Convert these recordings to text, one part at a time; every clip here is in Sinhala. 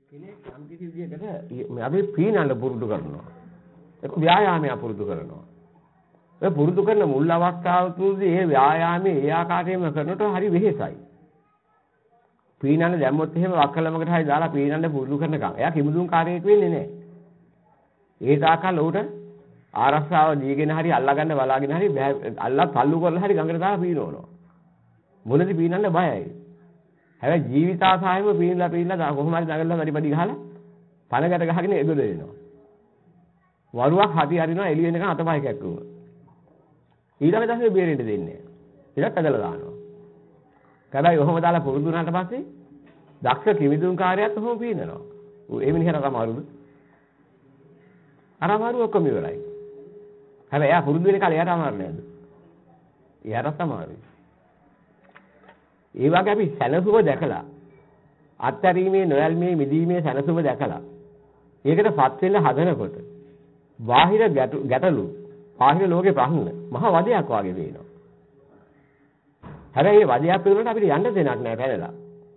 කෙනෙක් යම් කිසි විදිහකට අපි පීනන්න පුරුදු කරනවා. ඒක ව්‍යායාමයක් පුරුදු කරනවා. ඒ පුරුදු කරන මුල් අවස්ථාව තුලදී ඒ ව්‍යායාමයේ ඒ ආකාරයෙන්ම කරනකොට හරි වෙහෙසයි. පීනන්න දැම්මොත් එහෙම වක්කලමකට හරි දාලා පීනන්න පුරුදු කරනකම් එයා කිමුදුන් කාර්යයක් වෙන්නේ නැහැ. ඒ තාකල් උට ආරක්ෂාව දීගෙන හරි අල්ලගන්න බලාගෙන හරි අල්ලා තල්ලු කරලා හරි ගඟට දාලා පීනවනවා. මුලදී පීනන්න බයයි. හැබැයි ජීවිතාසායෙම පීනලා කොහොම හරි දඟලලා වැඩි ගහලා පනකට ගහගෙන එගොඩ එනවා. වරුවක් හරි හරිනවා එළිය එනකන් අතපය කැක්කුම. ඊළඟ දවසේ බේරෙන්න දෙන්නේ නැහැ. ඊළඟ ඇදලා දානවා. හැබැයි ඔහොම දාලා පුරුදු වුණාට පස්සේ දක්ෂ කිමිදුන් කාර්යයත් ඔහොම පීනනවා. ඒ මිනිහට අමාරුද? අර අමාරු ඔක්කොම ඉවරයි. හැබැයි එයා පුරුදු වෙන කාලේ එයාට අමාරු නේද? එයාට අමාරුයි. ඒ වගේ අපි සැනසුම දැකලා අත්හැරීමේ නොයල්මේ මිදීමේ සැනසුම දැකලා ඒකටපත් වෙන්න හදනකොට බාහිර ගැටලු බාහිර ලෝකේ ප්‍රශ්න මහා වදයක් වගේ වෙනවා. හැබැයි මේ වදයක් පිරුණාට අපිට යන්න දෙයක් නැහැ පැනලා.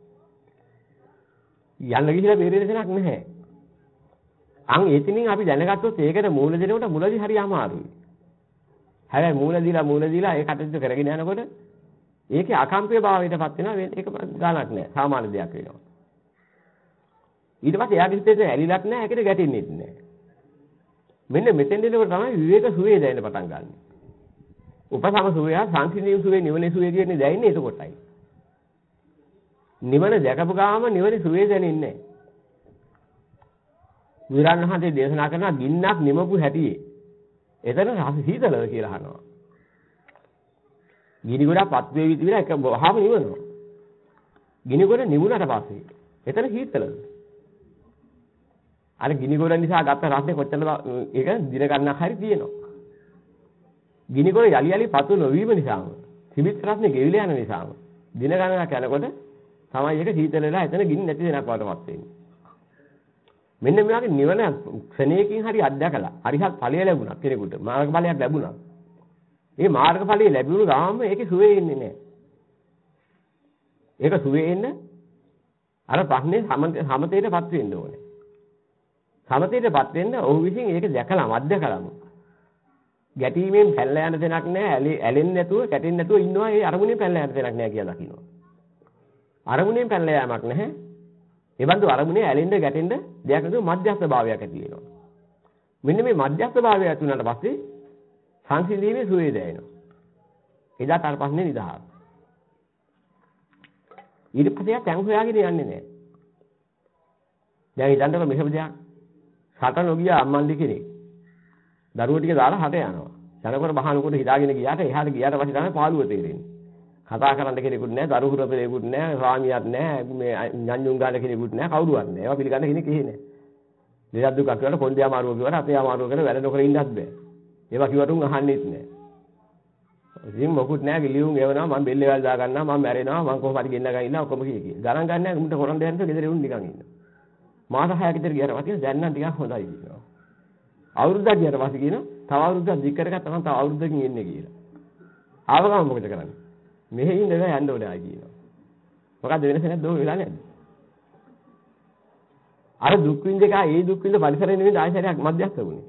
යන්න ගිහිල්ලා බේරෙන්න දෙයක් නැහැ. අන් එතනින් අපි දැනගත්තොත් ඒකට මූල දෙනකොට මුලදී හරි අමාරුයි. හැබැයි මූල දීලා ඒ කටයුතු කරගෙන යනකොට ඒකේ අකම්පිය භාවයටපත් වෙනවා ඒක ගානක් නෑ සාමාන්‍ය දෙයක් වෙනවා. ඊට පස්සේ එයාගේ හිතේ ඇලිලක් නෑ ඒකට ගැටෙන්නේ නෑ. මෙන්න මෙතෙන් දෙනකොට තමයි විවේක සුවේ දැනෙන්න පටන් ගන්න. උපසම සුවය සංසිඳීම් සුවේ නිවනේ සුවේ කියන්නේ දැනෙන්නේ එතකොටයි. නිවන දැකපු ගාම නිවනේ සුවේ දැනෙන්නේ නෑ. විරණහතේ දේශනා කරන ගින්නක් නිමපු හැටියේ එතන සීතලද කියලා අහනවා. ගිනි ගොඩක් පත් වේවි කියලා එක වහම නිවනවා. ගිනි ගොඩ නිවුණාට පස්සේ එතන හීතලද? අර ගිනි ගොඩ නිසා ගත්ත රසනේ කොච්චරද ඒක දින ගන්නක් හරි තියෙනවා. ගිනි ගොඩ යලි පතු නොවීම නිසාම තිබිත් රසනේ ගෙවිලා යන නිසාම දින ගණනක් යනකොට තමයි ඒක හීතල වෙලා එතන ගිනි නැති වෙනක් වටපත් වෙන්නේ. මෙන්න මේ වගේ නිවන ක්ෂණයකින් හරි අත්දැකලා හරිහත් ඵලය ලැබුණා කෙනෙකුට මාර්ග ඵලයක් ලැබුණා. මේ මාර්ගඵලයේ ලැබුණු ගාම ඒකේ සුවේ ඉන්නේ නැහැ. ඒක සුවේ ඉන්න අර ප්‍රශ්නේ සමතේටපත් වෙන්න ඕනේ. සමතේටපත් වෙන්න ඔහු විසින් ඒක දැකලාම අත්දැකලාම ගැටීමෙන් පැනලා යන දෙයක් නැහැ. ඇලෙන්නේ නැතුව කැටෙන්නේ නැතුව ඉන්නවා. ඒ අරමුණෙන් පැනලා යන දෙයක් නැහැ කියලා දකින්නවා. අරමුණෙන් පැනලා යamak නැහැ. ඒ බඳු අරමුණේ ඇලෙන්න ගැටෙන්න දෙයක් නැතුව මධ්‍යස්ථ භාවයක් ඇති වෙනවා. මෙන්න මේ මධ්‍යස්ථ භාවය ඇති වුණාට පස්සේ සංසිඳීමේ සුවේ දැනෙනවා. එදා තර ප්‍රශ්නේ නිදහස්. ඊට පස්සේ තැන් හොයාගෙන යන්නේ නැහැ. දැන් හිතන්නකො මෙහෙම දෙයක්. රට නොගිය අම්මන්ඩි කෙනෙක්. දරුවෝ ටික දාලා හට යනවා. යනකොට බහනකොට හිතාගෙන ගියාට එහාට ගියාට පස්සේ තමයි පාළුව තේරෙන්නේ. කතා කරන්න කෙනෙකුත් නැහැ, දරු හුරපලෙකුත් නැහැ, ස්වාමියාත් නැහැ, මේ ඥාන්ජුන් ගන්න කෙනෙකුත් නැහැ, කවුරුවත් නැහැ. ඒවා පිළිගන්න කෙනෙක් එහෙ නැහැ. දෙයක් දුකක් කියලා පොන්දේ අමාරුව කිව්වට අපේ අමාරුව කරලා වැඩ නොකර ඉන්නත් බෑ. ඒවා කිව්වටුන් අහන්නෙත් නෑ. ඉතින් මොකුත් නෑ ගිලියුම් එවනවා මම බෙල්ල වල දා ගන්නවා මම මැරෙනවා මම කොහොම හරි ගෙන්න ගන්න ඉන්නවා ඔක්කොම කිය. ගණන් ගන්න නෑ උන්ට කරන් දෙන්න ගෙදර උන් නිකන් ඉන්නවා. මාස 6ක් විතර ගියාට පස්සේ දැන් නම් ටිකක් හොඳයි කියනවා. අවුරුද්දක් ගියාට පස්සේ කියනවා තව අවුරුද්දක් දික් කරගත්තා නම් තව අවුරුද්දකින් එන්නේ කියලා. ආවගම මොකද කරන්නේ? මෙහෙ ඉන්න බෑ යන්න ඕනේ ආයි කියනවා. මොකද්ද වෙනස නැද්ද ඔය වෙලා නැද්ද? අර දුක් විඳ එක ඒ දුක් විඳ පරිසරයෙන් නෙවෙයි ආයසරයක් මැදයක්ද වුනේ.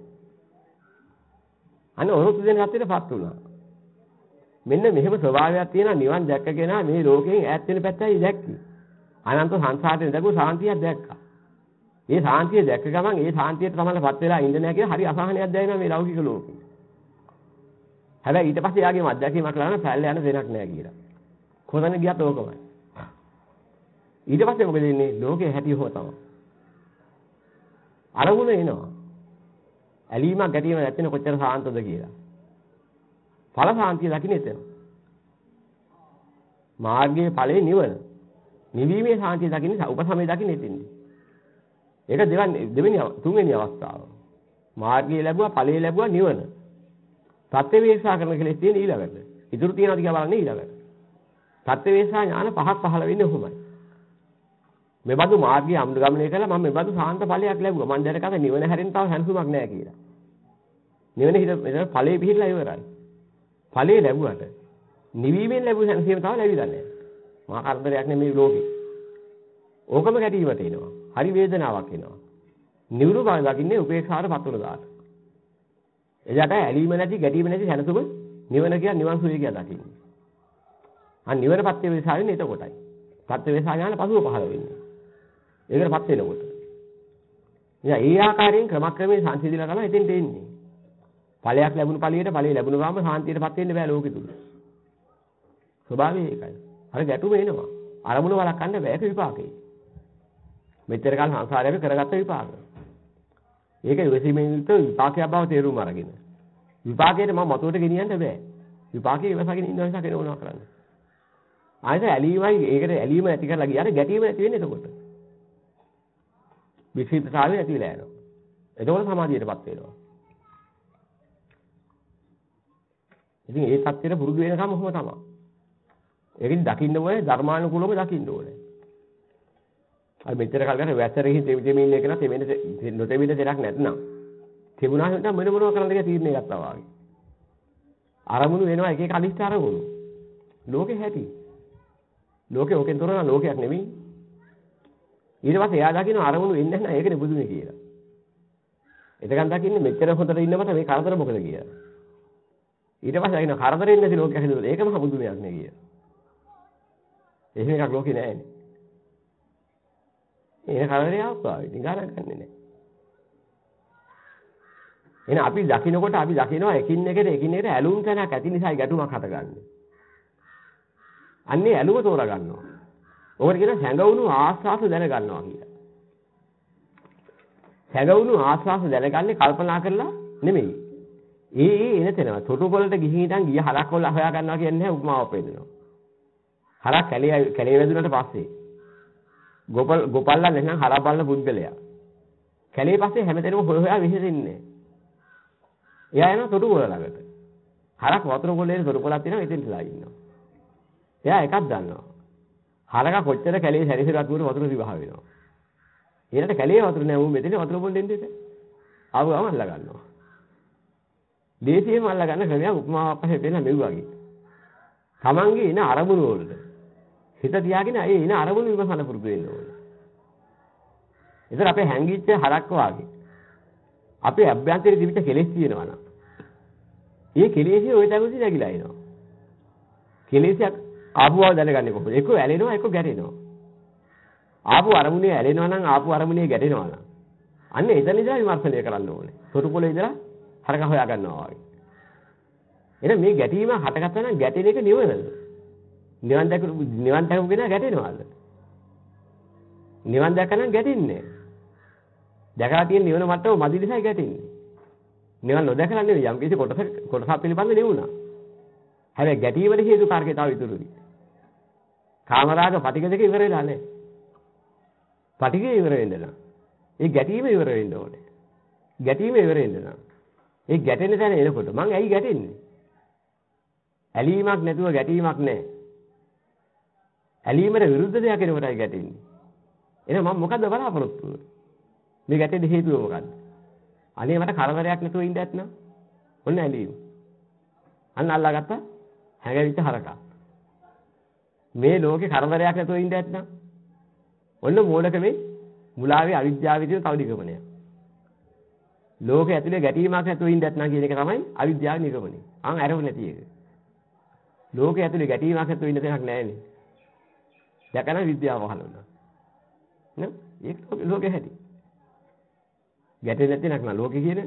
අන්න ඔරොත්තු දෙන හතරටපත් වුණා. මෙන්න මෙහෙම ස්වභාවයක් තියෙනවා නිවන් දැක්කගෙන මේ ලෝකයෙන් ඈත් වෙන පැත්තයි දැක්කේ. අනන්ත සංසාරයෙන් දැකපු සාන්තියක් දැක්කා. මේ සාන්තිය දැක්ක ගමන් ඒ සාන්තියට තමයිපත් වෙලා ඉන්න නැහැ කියලා හරි අසහනයක් දැනෙනවා මේ ලෞකික ලෝකේ. හැබැයි ඊට පස්සේ යාගේ මැදයක්ීමක් ලබන පැල්ල යන දෙයක් නැහැ කියලා. කොතන ගියත් ඕකමයි. ඊට පස්සේ මොකද වෙන්නේ? ලෝකේ හැටි හොම තමයි. අරමුණ එනවා. ඇලීමක් ගැටීමක් නැත්නම් කොච්චර සාන්තද කියලා. ඵල සාන්තිය දකින්න එතන. මාර්ගයේ ඵලේ නිවන. නිවීමේ සාන්තිය දකින්න උපසමයේ දකින්න එතෙන්දී. ඒක දෙවෙනි තුන්වෙනි අවස්ථාව. මාර්ගයේ ලැබුවා ඵලයේ ලැබුවා නිවන. ප්‍රත්‍යවේක්ෂා කරන කෙලෙස් තියෙන ඊළඟට. ඉතුරු තියෙනවා දිහා බලන්නේ ඊළඟට. ප්‍රත්‍යවේක්ෂා ඥාන පහක් පහළ වෙන්නේ කොහොමයි? මේ බඳු මාර්ගය අනුගමනය කළා මම මේ බඳු සාන්ත ඵලයක් ලැබුවා. මම දැනගත්ත නිවන හැරෙන්න තව හැන්සුමක් නැහැ කියලා. නිවන හිත මෙතන ඵලයේ පිහිටලා ඉවරයි. ඵලයේ ලැබුවට නිවීමෙන් ලැබුව හැන්සීම තව ලැබිලා නැහැ. මහා කරදරයක් නෙමෙයි ලෝකේ. ඕකම ගැටීමට එනවා. හරි වේදනාවක් එනවා. නිවුරු බව දකින්නේ උපේක්ෂාවට පත් වෙන දාට. එයාට ඇලීම නැති ගැටීම නැති සැනසුම නිවන කියන්නේ නිවන් සුවය කියලා දකින්නේ. අන්න නිවන පත්‍ය වේසාවෙන්නේ එතකොටයි. පත්‍ය වේසා ඥාන පසුව පහළ වෙන්නේ. ඒකට පත් වෙනකොට. ඉතින් ඒ ආකාරයෙන් ක්‍රමක්‍රමයෙන් සංසිඳිලා තමයි එතෙන්ට එන්නේ. ඵලයක් ලැබුණු ඵලියට ඵලිය ලැබුණු ගාම සාන්තියටපත් වෙන්න බෑ ලෝකෙ තුල. ස්වභාවය ඒකයි. අර ගැටුම එනවා. අරමුණ වළක්වන්න බෑ විපාකේ. මෙච්චර කාල සංසාරයේ කරගත්ත විපාක. ඒක ඉවසීමෙන් යුක්ත විපාකයක් බව තේරුම් අරගෙන. විපාකයට මම මතුවට ගෙනියන්න බෑ. විපාකේ ඉවසගෙන ඉන්න නිසා කෙනෙක් මොනවා කරන්නේ. ආයෙත් ඇලීමයි ඒකට ඇලීම ඇති කරලා ගියාට ගැටීම ඇති වෙන්නේ එතකොට. විචිත්තතාවය ඇති වෙලා යනවා. එතකොට සමාධියටපත් වෙනවා. ඉතින් ඒ සත්‍යෙට පුරුදු වෙනකම් ඔහොම තමයි. ඒකෙන් දකින්න ඕනේ ධර්මානුකූලව දකින්න ඕනේ. අර මෙච්චර කල් ගන්න වැසරෙහි දෙමින් ඉන්න එක නම් තෙමෙන්න නොතෙමින්න දෙයක් නැත්නම් තිබුණා හින්දා මොන මොනවා කරන්නද කියලා තීරණය ගත්තා වාගේ. අරමුණු වෙනවා එක එක අනිෂ්ඨ අරමුණු. ලෝකේ හැටි. ලෝකේ ඕකෙන් තොරව ලෝකයක් නෙමෙයි. ඊට පස්සේ එයා දකින්න අරමුණු වෙන්නේ නැහැ ඒකනේ බුදුනේ කියලා. එතකන් දකින්නේ මෙච්චර හොඳට ඉන්න මට මේ කරදර මොකද කියලා. ඊට පස්සේ අයින කරදරෙන්නේ නැති ලෝකයක් හදුවා. ඒක මහ බුදුමයක් නේ කියලා. එහෙම එකක් ලෝකේ නැහැනේ. ඒ කරදරේ ආවා. ඉතින් ගණන් ගන්නෙ නැහැ. එහෙනම් අපි දකින්නකොට අපි දකිනවා එකින් එකට ඇලුම් තැනක් ඇති නිසායි ගැටුමක් හටගන්නේ. අන්නේ ඇලුම තෝරා ගන්නවා. ඕකට කියන හැඟවුණු ආස්වාස දැන ගන්නවා කියලා. හැඟවුණු ආස්වාස දැනගන්නේ කල්පනා කරලා නෙමෙයි. එන තැනම තොටුපළට ගිහින් ඉඳන් ගිය හරක් වල හොයා ගන්නවා කියන්නේ නැහැ උපමාවක් වෙන්නනවා. හරක් කැලේ වැදුනට පස්සේ ගොපල්ලා නැත්නම් හරක් බලන පුද්ගලයා. කැලේ පස්සේ හැමතැනම හොයා විහිදෙන්නේ. එයා යනවා තොටුපොළ ළඟට. හරක් වතුර පොළේ තොටුපොළක් තියෙනවා එතෙන්ටලා ඉන්නවා. එයා එකක් දන්නවා. හරක කොච්චර කැලේ සැරිසරත් වුණ වතුර විවාහ වෙනවා. ඊළඟට කැලේ වතුර නෑ උන් මෙතන වතුර පොළෙන් දෙන්න ඉතින්. ආවම අල්ල ගන්නවා. දේශියෙම අල්ල ගන්න ක්‍රමයක් උපමාවක් පස්සේ දෙන්න මෙව්වාගේ. තමන්ගේ එන අරමුණු වලට හිත තියාගෙන ඒ එන අරමුණු විමසන්න පුරුදු වෙන්න ඕනේ. ඒතර අපේ හැංගිච්ච හරක් වාගේ අපේ අභ්‍යන්තරයේ තිබිච්ච කෙලෙස් තියෙනවා නම් ඒ කෙලෙස්ේ ওই තැනදී නැగిලා එනවා. කෙලෙස්යක් ආපුව දැනගන්නේ කොහොමද? එක්ක ඇලෙනවා එක්ක ගැටෙනවා. ආපු අරමුණේ ඇලෙනවා නම් ආපු අරමුණේ ගැටෙනවා නම් අන්න එතන ඉඳලා විමර්ශනය කරන්න ඕනේ. තොටුපොළේ ඉඳලා හරක හොයා ගන්නවා වගේ. එහෙනම් මේ ගැටීම හටගත්තා නම් ගැටෙන එක නිවනද? නිවන් දැකගෙන ගැටෙනවද? නිවන් දැකනනම් ගැටෙන්නේ නැහැ. දැකලා තියෙන නිවන මට්ටම මදි නිසායි ගැටෙන්නේ. නිවන් නොදැකලා නෙවෙයි යම් කිසි කොටසක් පිළිබඳ නෙවුණා. හැබැයි ගැටීමේ හේතු කාර්කේ තව ඉතුරුයි. කාමරාග පටික දෙක ඉවර වෙලා නැහැ. පටිකේ ඉවර වෙන්න නම් ඒ ගැටීම ඉවර වෙන්න ඕනේ. ගැටීම ඉවර වෙන්න නම් ඒ ගැටෙන තැන එනකොට මං ඇයි ගැටෙන්නේ? ඇලීමක් නැතුව ගැටීමක් නැහැ. ඇලීමට විරුද්ධ දෙයක් එනකොටයි ගැටෙන්නේ. එහෙනම් මම මොකද්ද බලාපොරොත්තු වෙන්නේ? මේ ගැටෙන්න හේතුව මොකද්ද? අනේ මට කරදරයක් නැතුව ඉන්න ඇත්නම් ඔන්න ඇලීම. අන්න අල්ලාගත්තා හැඟවිච්ච හරකා. මේ ලෝකේ කරදරයක් නැතුව ඉන්න ඇත්නම් ඔන්න මෝඩකමේ මුලාවේ අවිද්‍යාවේ තියෙන තව නිගමනයක්. ලෝකේ ඇතුලේ ගැටීමක් නැතුව ඉන්න ඇත්නම් කියන එක තමයි අවිද්‍යාවේ නිගමනය. අරව නැති එක. ලෝකේ ඇතුලේ ගැටීමක් නැතුව ඉන්න දෙයක් නැහැනේ. දැකන විද්‍යාව පහළ වුණා. නේ? ඒක ලෝකේ හැටි. ගැටෙන්නේ නැති නක් නා ලෝකේ කියන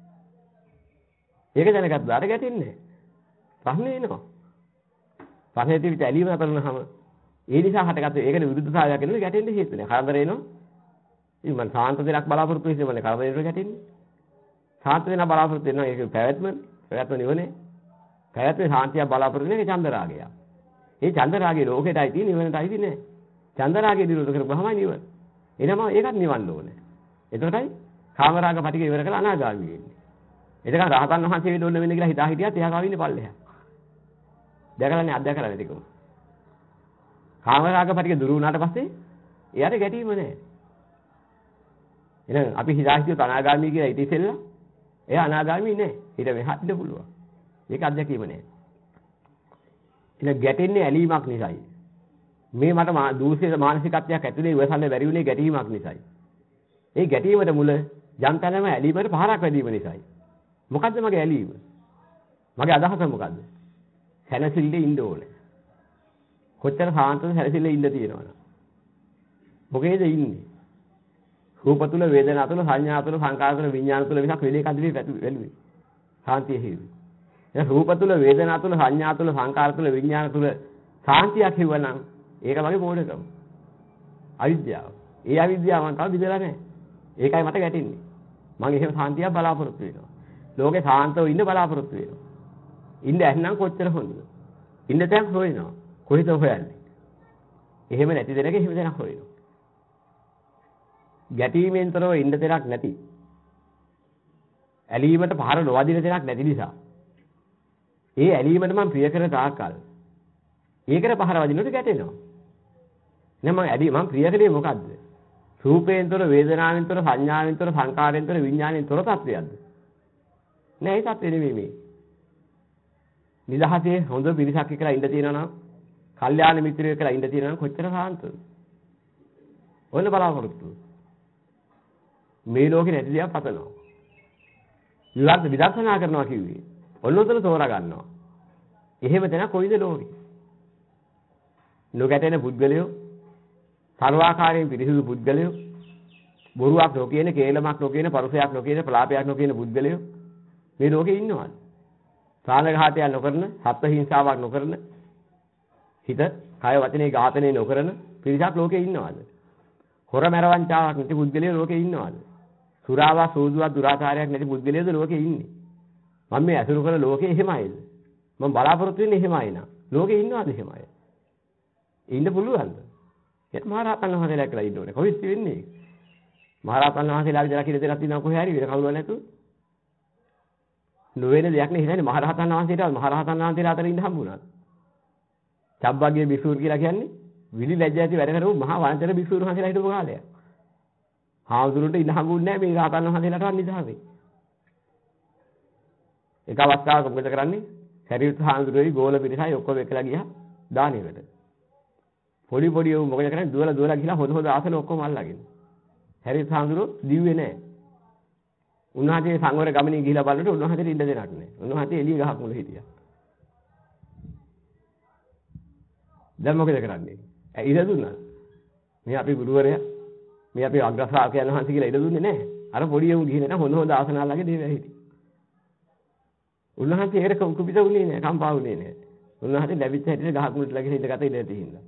ඒක දැනගත්තා අර ගැටෙන්නේ නැහැ. ප්‍රශ්නේ එනවා. ප්‍රශ්නේ තිබිට ඇලීම නතරනහම ඒ නිසා හටගත්ත ඒකට විරුද්ධතාවයක් එනවා ගැටෙන්න හේතු නැහැ. කරදර එනවා. ඉතින් මම සාන්ත දෙයක් බලාපොරොත්තු වෙන්නේ මම කරදරේට ගැටෙන්නේ. සාන්ත දෙයක් බලාපොරොත්තු වෙනවා ඒක පැවැත්ම නිවනේ. පැවැත්මේ සාන්තිය බලාපොරොත්තු වෙන්නේ චන්දරාගය. ඒ චන්දරාගය ලෝකෙටයි තියෙන්නේ නිවනටයි තියෙන්නේ නැහැ. චන්දරාගය දිනුන කරපුවාමයි නිවන. එනම ඒකත් නිවන්න ඕනේ. එතකොටයි කාමරාග පිටික ඉවර කරලා අනාගාමී වෙන්නේ. එතකන් රහතන් වහන්සේ වෙන්න ඕන වෙන්නේ කියලා හිතා හිටියත් එයා කවින්නේ පල්ලෙහා. දැකලානේ අත්දැකලා නැතිකම. කාමරාග පිටික දුරු වුණාට පස්සේ එයාට ගැටීම නැහැ. එහෙනම් අපි හිතා හිටියොත් අනාගාමී කියලා ඊට ඉස්සෙල්ලා එයා අනාගාමී නැහැ. ඊට මෙහාට ඉන්න පුළුවන්. ඒක අත්දැකීම නැහැ. ඉතින් ගැටෙන්නේ ඇලීමක් නිසායි. මේ මට දූෂිත මානසිකත්වයක් ඇතුලේ ඉවසන්න බැරි වුණේ ගැටීමක් නිසායි. ඒ ගැටීමට මුල යම් තැනම ඇලීමට පහරක් වැදීම නිසායි. මොකද්ද මගේ ඇලීම? මගේ අදහස මොකද්ද? සැනසෙල්ලේ ඉන්න ඕනේ. කොච්චර සාන්තව සැනසෙල්ලේ ඉන්න තියෙනවද? මොකේද ඉන්නේ? රූප තුල, වේදනා තුල, සංඥා තුල, සංකාර තුල, විඥාන තුල විසක් වෙලේ කඳුලේ වැළුවේ. සාන්තිය හේවි. එහෙනම් රූප තුල, වේදනා තුල, සංඥා තුල, සංකාර තුල, විඥාන තුල සාන්තියක් හිවනම් ඒක මගේ මොඩකම. අවිද්‍යාව. ඒ අවිද්‍යාවන් තව බිඳලා නැහැ. ඒකයි මට ගැටෙන්නේ. මම එහෙම සාන්තියක් බලාපොරොත්තු වෙනවා. ලෝකේ සාන්තව ඉන්න බලාපොරොත්තු වෙනවා. ඉන්න ඇන්නම් කොච්චර හොඳද? ඉන්න තැන් හොයනවා. කොහෙද හොයන්නේ? එහෙම නැති දෙනක එහෙම දෙනක් හොයනවා. ගැටීමෙන් තොරව ඉන්න දෙයක් නැති. ඇලීමට පහර නොවදින දෙයක් නැති නිසා. ඒ ඇලීමට මම ප්‍රිය කරන තාක්කල් ඒකට පහර වදිනකොට ගැටෙනවා. මම ප්‍රිය කරේ මොකද්ද? රූපයෙන් තොර, වේදනාවෙන් තොර, සංඥාවෙන් තොර, සංකාරයෙන් තොර, විඥාණයෙන් තොර තත්වයක්ද? නෑ, ඒ තත්ත්වෙ නෙමෙයි මේ. නිදහසේ හොඳ පිරිසක් එක්කලා ඉඳ තියෙනවා නම්, කල්යාණ මිත්‍රයෙක් එක්කලා ඉඳ තියෙනවා නම් කොච්චර සාන්තද? ඔන්න බලාපොරොත්තු. මේ ලෝකේ නැති දේවල් පතනවා. විදර්ශනා කරනවා කිව්වේ. ඔන්න උතන තෝරා ගන්නවා. එහෙම දෙනා කොයිද ලෝකේ? නොගැටෙන පුද්ගලයෝ, සර්වාකාරයෙන් පිරිසිදු පුද්ගලයෝ, බොරුවක් නොකියන, කේලමක් නොකියන, පරුසයක් නොකියන, ප්‍රලාපයක් නොකියන පුද්ගලයෝ මේ ලෝකේ ඉන්නවද? ප්‍රාණඝාතය නොකරන, සත්ත්ව හිංසාවක් නොකරන, හිත, කය, වචනේ ඝාතනය නොකරන පිරිසක් ලෝකේ ඉන්නවද? හොර මරවංචාවක් නැති පුද්ගලයෝ ලෝකේ ඉන්නවද? සුරාවක්, සෝදුවක්, දුරාචාරයක් නැති පුද්ගලයෝද ලෝකේ ඉන්නේ? මම මේ අසුරු කරන ලෝකේ එහෙමයිද? මම බලාපොරොත්තු වෙන්නේ එහෙමයි නා. ලෝකේ ඉන්නවද එහෙමයි? ඉන්න පුළුවන්ද? ඒක මහරහතන් වහන්සේලා කියලා ඉන්න ඕනේ. කොහොමද වෙන්නේ? මහරහතන් වහන්සේලා විතර කියලා දෙයක් තියෙනවා කොහේ හරි වෙන කවුරුවත් නැතුව. නොවන දෙයක් නේ හිතන්නේ මහරහතන් වහන්සේට මහරහතන් වහන්සේලා අතර ඉන්න හම්බුණා. චබ්බගේ බිසූර් කියලා කියන්නේ විලි ලැජ්ජ ඇති වැඩ කරපු මහා වංචක බිසූර් වහන්සේලා හිටපු කාලයක්. හාමුදුරුන්ට ඉන්න හම්බුන්නේ නැහැ මේ රහතන් වහන්සේලාටවත් නිදහසේ. එක අවස්ථාවක මොකද කරන්නේ? සරියුත් හාමුදුරුවෝයි ගෝල පිරිසයි ඔක්කොම එකලා ගියා දානෙකට. පොඩි පොඩි උන් මොකද කරන්නේ? දුවලා ගිහලා හොද ආසන ඔක්කොම අල්ලගෙන. සරියුත් හාමුදුරුවෝ දිව්වේ නැහැ. උන්වහන්සේ සංවර ගමනේ ගිහිලා බලනකොට උන්වහන්සේට ඉන්න දෙයක් නැහැ. උන්වහන්සේ එළිය ගහක් මුල හිටියා. දැන් මොකද කරන්නේ? ඉර දුන්නා. මේ අපේ ගුරුවරයා, මේ අපේ අග්‍ර ශ්‍රාවකයන් වහන්සේ කියලා ඉර දුන්නේ නැහැ. අර පොඩි උන් ගිහින් නැහ හොඳ ආසන අල්ලගෙන දේවල් හිටියා. උන්වහන්සේ ඒකට කුපිත වුණේ නැහැ, කම්පා වුණේ නැහැ. උන්වහන්සේ ලැබිච්ච හැටියට ගහක් මුලට ළඟ ඉඳගත ඉඳ තියෙනවා.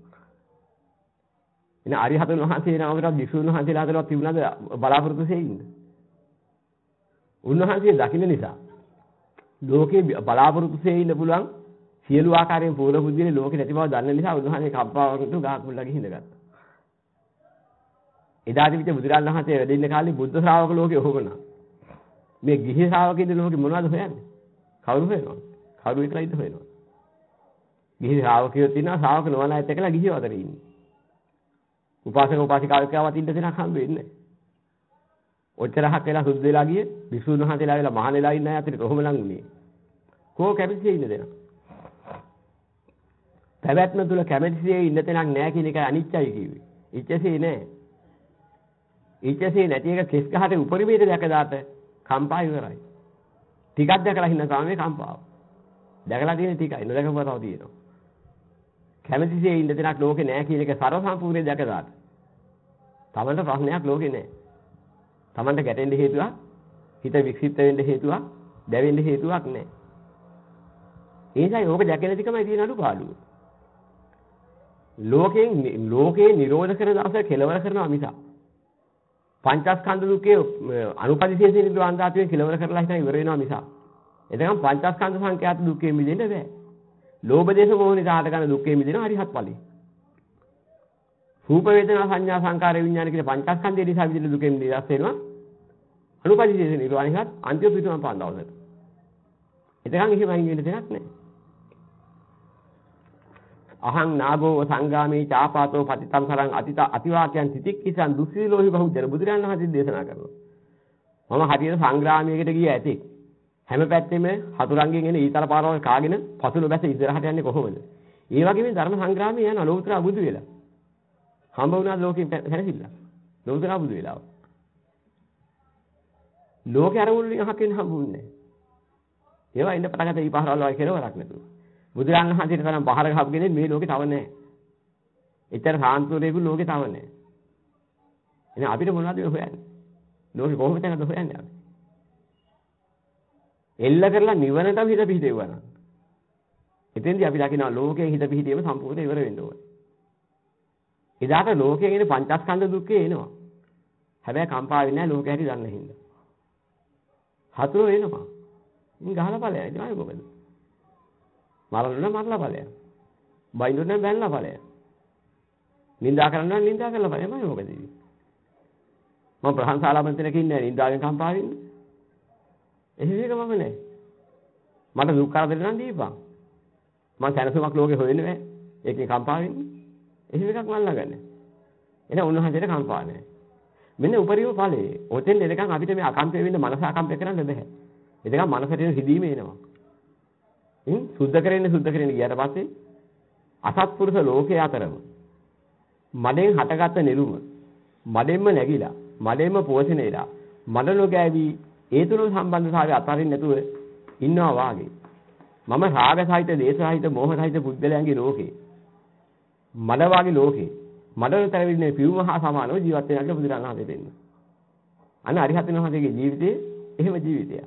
එන අරිහතුන් වහන්සේ නමකට විසුණු වහන්සේලා අතරවත් තිබුණාද බලාපොරොත්තු වෙන්නේ? උන්වහන්සේ දකින්න නිසා ලෝකේ බලාපොරොත්තු වෙන්න පුළුවන් සියලු ආකාරයෙන් පූර්ණ බුද්ධිනේ ලෝකේ නැති බව දන්න නිසා උන්වහන්සේ කම්පාවකට ගහක් මුල ළඟ ඉඳගත්තා. එදා තිබිච්ච බුදුරජාණන් වහන්සේ වැඩ ඉන්න කාලේ බුද්ධ ශ්‍රාවක ලෝකේ ඔහොමනා. මේ ගිහි ශ්‍රාවකෙද ලෝකේ මොනවද හොයන්නේ? කවුරු හොයනවද? කවුරු විතරයි ඉඳ හොයනවා. ගිහි ශ්‍රාවකයෝ තියෙනවා, ශ්‍රාවක නොවන අයත් එක්කලා ගිහිව අතර ඉන්නේ. උපාසක උපාසිකාවකවත් ඉන්න දෙයක් හම්බ වෙන්නේ නැහැ. ඔච්චරහක් වෙලා සුද්ධ වෙලා ගියේ විසුණු වහන්සේලා වෙලා මහාන වෙලා ඉන්න අය අතර කොහොම ලඟ උනේ? කෝ කැමතිසේ ඉන්න දෙයක්. පැවැත්ම තුල කැමතිසේ ඉන්න තැනක් නැහැ කියන එක අනිත්‍යයි කිව්වේ. ඉච්ඡසේ නැහැ. ඉච්ඡසේ නැති එක කෙස් ගහට උපරිමයට දැකදාට කම්පා ඉවරයි. ටිකක් දැකලා හින්න තමයි කම්පාව. දැකලා තියෙන ටිකයි නොදැකපුවා තව තියෙනවා. කැමතිසේ ඉන්න තැනක් ලෝකේ නැහැ කියන එක සර්ව සම්පූර්ණයෙන් දැකදාට. තමන්ට ප්‍රශ්නයක් ලෝකේ නැහැ. තමන්ට ගැටෙන්න හේතුවක්, හිත වික්ෂිප්ත වෙන්න හේතුවක්, දැවෙන්න හේතුවක් නැහැ. ඒසයි ඕක දැකලා තිකමයි තියෙන අනුපාඩුව. ලෝකේ නිරෝධ කරන දවස කෙලවර කරනවා මිස පංචස්කන්ධ දුකේ අනුපදිශේෂ නිර්වාණ ධාතුවේ කෙලවර කරලා හිටන් ඉවර වෙනවා මිස එතකම් පංචස්කන්ධ සංඛ්‍යාත දුක්ඛේ මිදෙන්න බෑ. ලෝභ දේශ මොහ නිසා හට ගන්න දුක්ඛේ මිදෙනවා හරිහත් ඵලයි. රූප වේදනා සංඥා සංකාර විඥාන කියන පංචස්කන්ධය නිසා විදිහට දුකෙන් නිදහස් වෙනවා. අනුපදිශේෂ නිර්වාණයත් අන්තිම පිටුම පාන්දවසට. එතකන් එහෙම අයින් වෙන්න දෙයක් නැහැ. අහං නාගෝ සංගාමේ චාපාතෝ පතිතං කරං අතිවාක්‍යං තිතික්කිසං දුස්සීලෝහි බහුජන බුදුරජාණන් වහන්සේ දේශනා කරනවා. මම හරියට සංග්‍රාමයකට ගිය ඇතෙක්. හැම පැත්තෙම හතුරන්ගෙන් එන ඊතල පාරවල් කාගෙන පසුළු බැස ඉස්සරහට යන්නේ කොහොමද? ඒ වගේ මේ ධර්ම සංග්‍රාමයේ යන අලෝතර අබුදු වෙලා. හම්බ වුණාද ලෝකෙන් හැරෙසිල්ල? ලෝකේ ආපුද වෙලාව. ලෝකේ අරමුණු අහකින් හම්බුන්නේ නැහැ. ඒවා ඉන්න පටන් ගත්ත ඊපහරවල් වගේ කෙලවරක් නැතුව. බුදුරන් වහන්සේට තරම් පහර ගහපු කෙනෙක් මේ ලෝකේ තව නැහැ. එච්චර සාන්තුවරයෙකු ලෝකේ තව නැහැ. එහෙනම් අපිට මොනවද හොයන්නේ? ලෝකේ කොහොමද යනද හොයන්නේ අපි? එල්ල කරලා නිවනටම හිත පිහිටෙවුවා නම්. එතෙන්දී අපි දකිනවා ලෝකයේ හිත පිහිටීම සම්පූර්ණ ඉවර වෙන්න ඕනේ. එදාට ලෝකයෙන් එන පංචස්කන්ධ දුක්ඛේ එනවා. හැබැයි කම්පා වෙන්නේ නැහැ ලෝකේ හැටි දන්න හින්දා. හතුරු එනවා. ඉතින් ගහලා ඵලයයි. ඉතින් ආයෙ මොකද? මරන්න මරලා ඵලයයි. බයින්දුන බැලලා ඵලයයි. නින්දා කරනවා නින්දා කරලා ඵලයයි. මම මොකද ඉතින්? මම ප්‍රහංසාලාපන්තනක ඉන්නේ නින්දාවෙන් කම්පා වෙන්නේ. එහෙම එක මම නෑ. මට දුක් කරදර නම් දීපන්. මම සැනසුමක් ලෝකේ හොයන්නේ නැහැ. ඒකේ කම්පා වෙන්නේ. එහෙම එකක් මම ළඟන්නේ. එහෙනම් උන්වහන්සේට කම්පා නැහැ. මෙන්න උපරිම ඵලයේ. ඔතෙන් එනකන් අපිට මේ අකම්පේ වෙන්න මනස අකම්පේ කරන්න බෑ. එතකන් මනසට එන හිදීම එනවා. සුද්ධ කරගෙන ගියාට පස්සේ අසත්පුරුෂ ලෝකයේ අතරම මඩෙන් හටගත්ත නෙළුම මඩෙන්ම නැగిලා මඩෙන්ම පෝෂණය වෙලා මඩ නොගෑවි ඒ තුන සම්බන්ධතාවය අතරින් නැතුව ඉන්නවා වාගේ. මම රාග සහිත, දේශ සහිත, මෝහ සහිත පුද්ගලයන්ගේ ලෝකේ. මඩ වාගේ ලෝකේ. මඩවලට ඇවිල්නේ පියුම හා සමානව ජීවත් වෙනවා කියලා බුදුරණන් හදේ දෙන්නේ. අන්න අරිහත් වෙනවාගේ ජීවිතේ එහෙම ජීවිතයක්.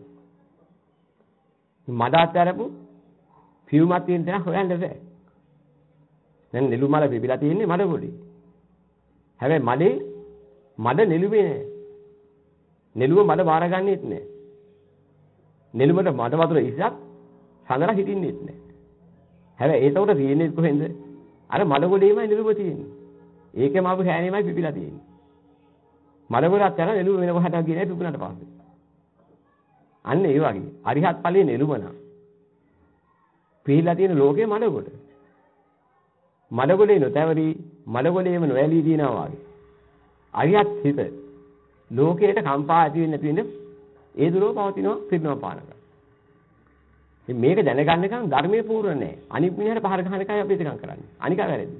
මඩ අත්හැරපු පියුමක් තියෙන තැන හොයන්න බෑ. දැන් නෙළු මල පිපිලා තියෙන්නේ මඩ පොඩි. හැබැයි මඩ නෙළුමේ නෑ. නෙළුම මඩ බාරගන්නේත් නෑ. නෙළුමට මඩ වතුර ඉස්සක් සඳරා හිටින්නෙත් නෑ. හැබැයි ඒතකොට තියෙන්නේ කොහෙන්ද? අර මඩ ගොඩේමයි නෙළුම තියෙන්නේ. ඒකම ආපු හැණේමයි පිපිලා තියෙන්නේ. මඩ ගොඩක් යන නෙළුම වෙන කොහටද ගියේ පිපුණාට පස්සේ. අන්න ඒ වගේ අරිහත් ඵලයේ නෙළුම නා. පිළිලා තියෙන ලෝකේ මඩ ගොඩ. මඩ ගොඩේ නොතැවරි මඩ ගොඩේම නොඇලී දිනවා වගේ. අරිහත් හිත ලෝකයට කම්පා ඇති වෙන්නේ නැති වෙන්නේ ඒ දුරව පවතිනවා පිරිනව පානක. ඉතින් මේක දැනගන්නකම් ධර්මයේ පූර්ණ නැහැ. අනිත් මිනිහට පහර ගන්න එකයි අපි එතකම් කරන්නේ. අනිකා වැරදි.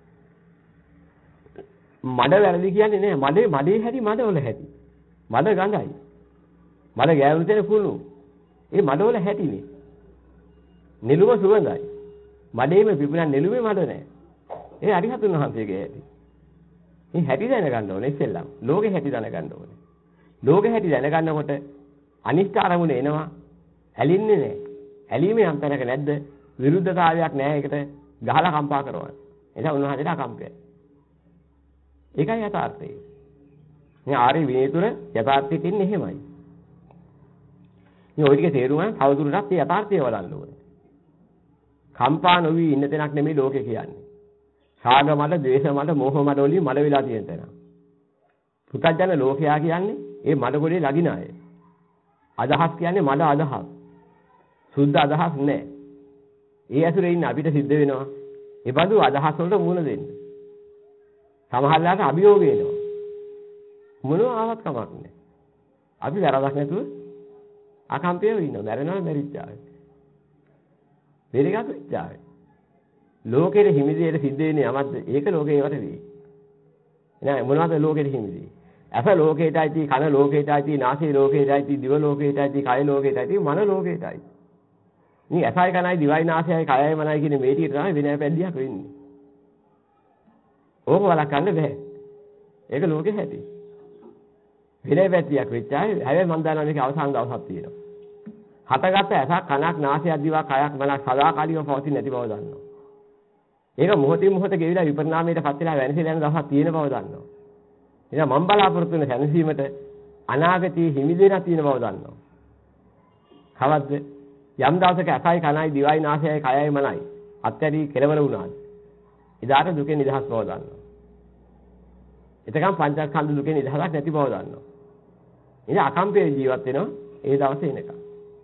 මඩ වැරදි කියන්නේ නැහැ. මඩේ හැටි මඩවල හැටි. මඩ ගඳයි. මඩ ගෑවුන තැන කුණු. ඒ මඩවල හැටිනේ. නෙළුම සුවඳයි. මඩේම පිපුණා නෙළුමේ මඩ නැහැ. ඒ අරිහතුන් වහන්සේගේ හැටි. මේ හැටි දැනගන්න ඕනේ ඉස්සෙල්ලම. ලෝකේ හැටි දැනගන්න ඕනේ. ලෝකේ හැටි දැනගන්නකොට අනිෂ්ඨ අරමුණ එනවා. ඇලින්නේ නැහැ. ඇලීමේ අන්තරක නැද්ද? විරුද්ධතාවයක් නැහැ ඒකට ගහලා කම්පා කරනවා. එතන උන්වහන්සේට අකම්පය. ඒකයි යථාර්ථය. මේ ආර්ය විනය තුර යථාර්ථය තින්නේ එහෙමයි. මේ ඔය ටික තේරුම් ගන්න තවදුරටත් මේ යථාර්ථය වලන්න ඕනේ. කම්පා නොවි ඉන්න තැනක් නෙමෙයි ලෝකේ කියන්නේ. රාග මඩ, ද්වේෂ මඩ, මෝහ මඩ වලින් මඩ වෙලා තියෙන තැන. පුතජන ලෝකයා කියන්නේ ඒ මඩ ගොඩේ ලගින අය. අදහස් කියන්නේ මඩ අදහස්. සුද්ධ අදහස් නැහැ. ඒ ඇතුලේ ඉන්න අපිට සිද්ධ වෙනවා. ඒ බඳු අදහස් වලට මුහුණ දෙන්න. සමහරවිට අභියෝග එනවා. මොනවා ආවත් කමක් නැහැ. අපි වැරදක් නැතුව අකම්පියව ඉන්නවා. මැරෙනවා මැරිච්චාවේ. වෙරගත් ඉච්චාවේ. ලෝකෙට හිමිදේට සිද්ධ වෙන්නේ යමක්ද? ඒක ලෝකේ වට වෙයි. නෑ මොනවද ලෝකෙට හිමිදේ? අස ලෝකේටයි, කන ලෝකේටයි, නාසය ලෝකේටයි, දිව ලෝකේටයි, කය ලෝකේටයි, මන ලෝකේටයි. මේ අසයි කනයි දිවයි නාසයයි කයයි මනයි කියන මේ ටික තමයි විනය පැද්දියක් වෙන්නේ. ඕක වළක්වන්න බෑ. ඒක ලෝකේ හැටි. විනය පැද්දියක් වෙච්චායි හැබැයි මම දන්නවා මේක අවසාන දවසක් තියෙනවා. හටගත්ත ඇසක් කනක් නාසයක් දිවක් කයක් මනක් සදාකාලිකව පවතින්නේ නැති බව දන්නවා. ඒක මොහොතින් මොහොත ගෙවිලා විපරිණාමයට පත් වෙලා වෙනසෙලා යන දවසක් තියෙන බව දන්නවා. එහෙනම් මම බලාපොරොත්තු වෙන සැනසීමට අනාගතයේ හිමිදේනක් තියෙන බව දන්නවා. කවද්ද? යම් දවසක අසයි කනයි දිවයි නාසයයි කයයි මනයි අත්‍යරි කෙලවර වුණාද? එදාට දුකෙන් නිදහස් බව දන්නවා. එතකම් පංචස්කන්ධ දුකෙන් නිදහසක් නැති බව දන්නවා. ඉතින් අකම්පේ ජීවත් වෙනවා ඒ දවසේ එනකම්.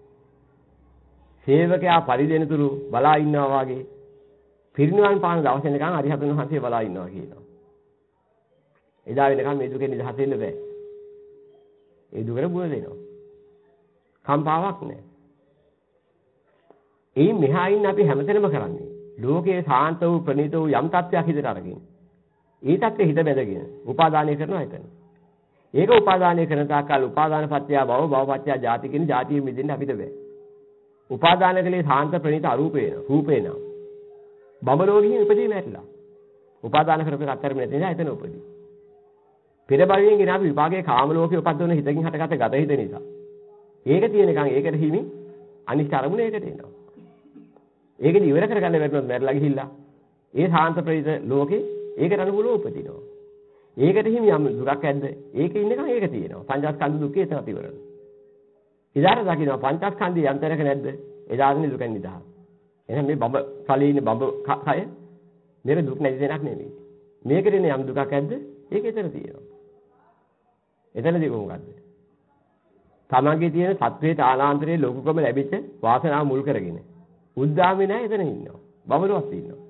සේවකයා පරිදෙනතුරු බලා ඉන්නවා වාගේ පිරිනිවන් පාන දවස් වෙනකන් අරිහතුන් වහන්සේ බලා ඉන්නවා කියනවා. එදා වෙනකන් මේ දුකෙන් නිදහස් වෙන්න බෑ. ඒ දුකට බුණ දෙනවා. කම්පාවක් නැහැ. ඒ මෙහා ඉන්න අපි හැමතැනම කරන්නේ ලෝකයේ සාන්ත වූ ප්‍රණීත වූ යම් තත්ත්වයක් හිතට අරගෙන ඊටත් හිත බැඳගෙන උපාදානය කරනවා එතන. ඒක උපාදානය කරන තාක්කල් උපාදාන පත්‍ය භව භව පත්‍ය ජාති කියන ජාතිය මිදෙන්න අපිට බෑ. උපාදාන කලේ සාන්ත ප්‍රණීත අරූපේන රූපේන බඹලෝකෙහි උපදී නැట్లా. උපාදාන කරපේ අත්‍තරම නැති නිසා එතන උපදී. පෙර භවයෙන් ගෙන අපි විපාකයේ කාම ලෝකේ උපද්දවන හිතකින් හටගත ගත හිත නිසා. ඒක තියෙනකන් ඒකට හිමි අනිත් අරමුණ ඒකට එනවා. ඒකද ඉවර කරගන්න බැරිනොත් මැරලා ගිහිල්ලා ඒ සාන්ත ප්‍රණීත ලෝකේ ඒකට අනුකූලව උපදිනවා. ඒකට හිමි යම් දුකක් ඇද්ද? ඒකේ ඉන්නකන් ඒක තියෙනවා. පංචස්කන්ධ දුකේ එතනත් ඉවරයි. ඉදාර දකින්න පංචස්කන්ධය යම් තැනක නැද්ද? එදාගෙන දුකෙන් නිදහස්. එහෙනම් මේ බඹ කලේ ඉන්න බඹ කය මේක දුක් නැති දෙයක් නෙමෙයි. මේකට ඉන්න යම් දුකක් ඇද්ද? ඒක එතන තියෙනවා. එතනදී කොහොමද? තමන්ගේ තියෙන සත්වයේ තාලාන්තරයේ ලෝකකම ලැබිච්ච වාසනාව මුල් කරගෙන. උද්දාමේ නැහැ එතන ඉන්නවා. බබලුවක් ඉන්නවා.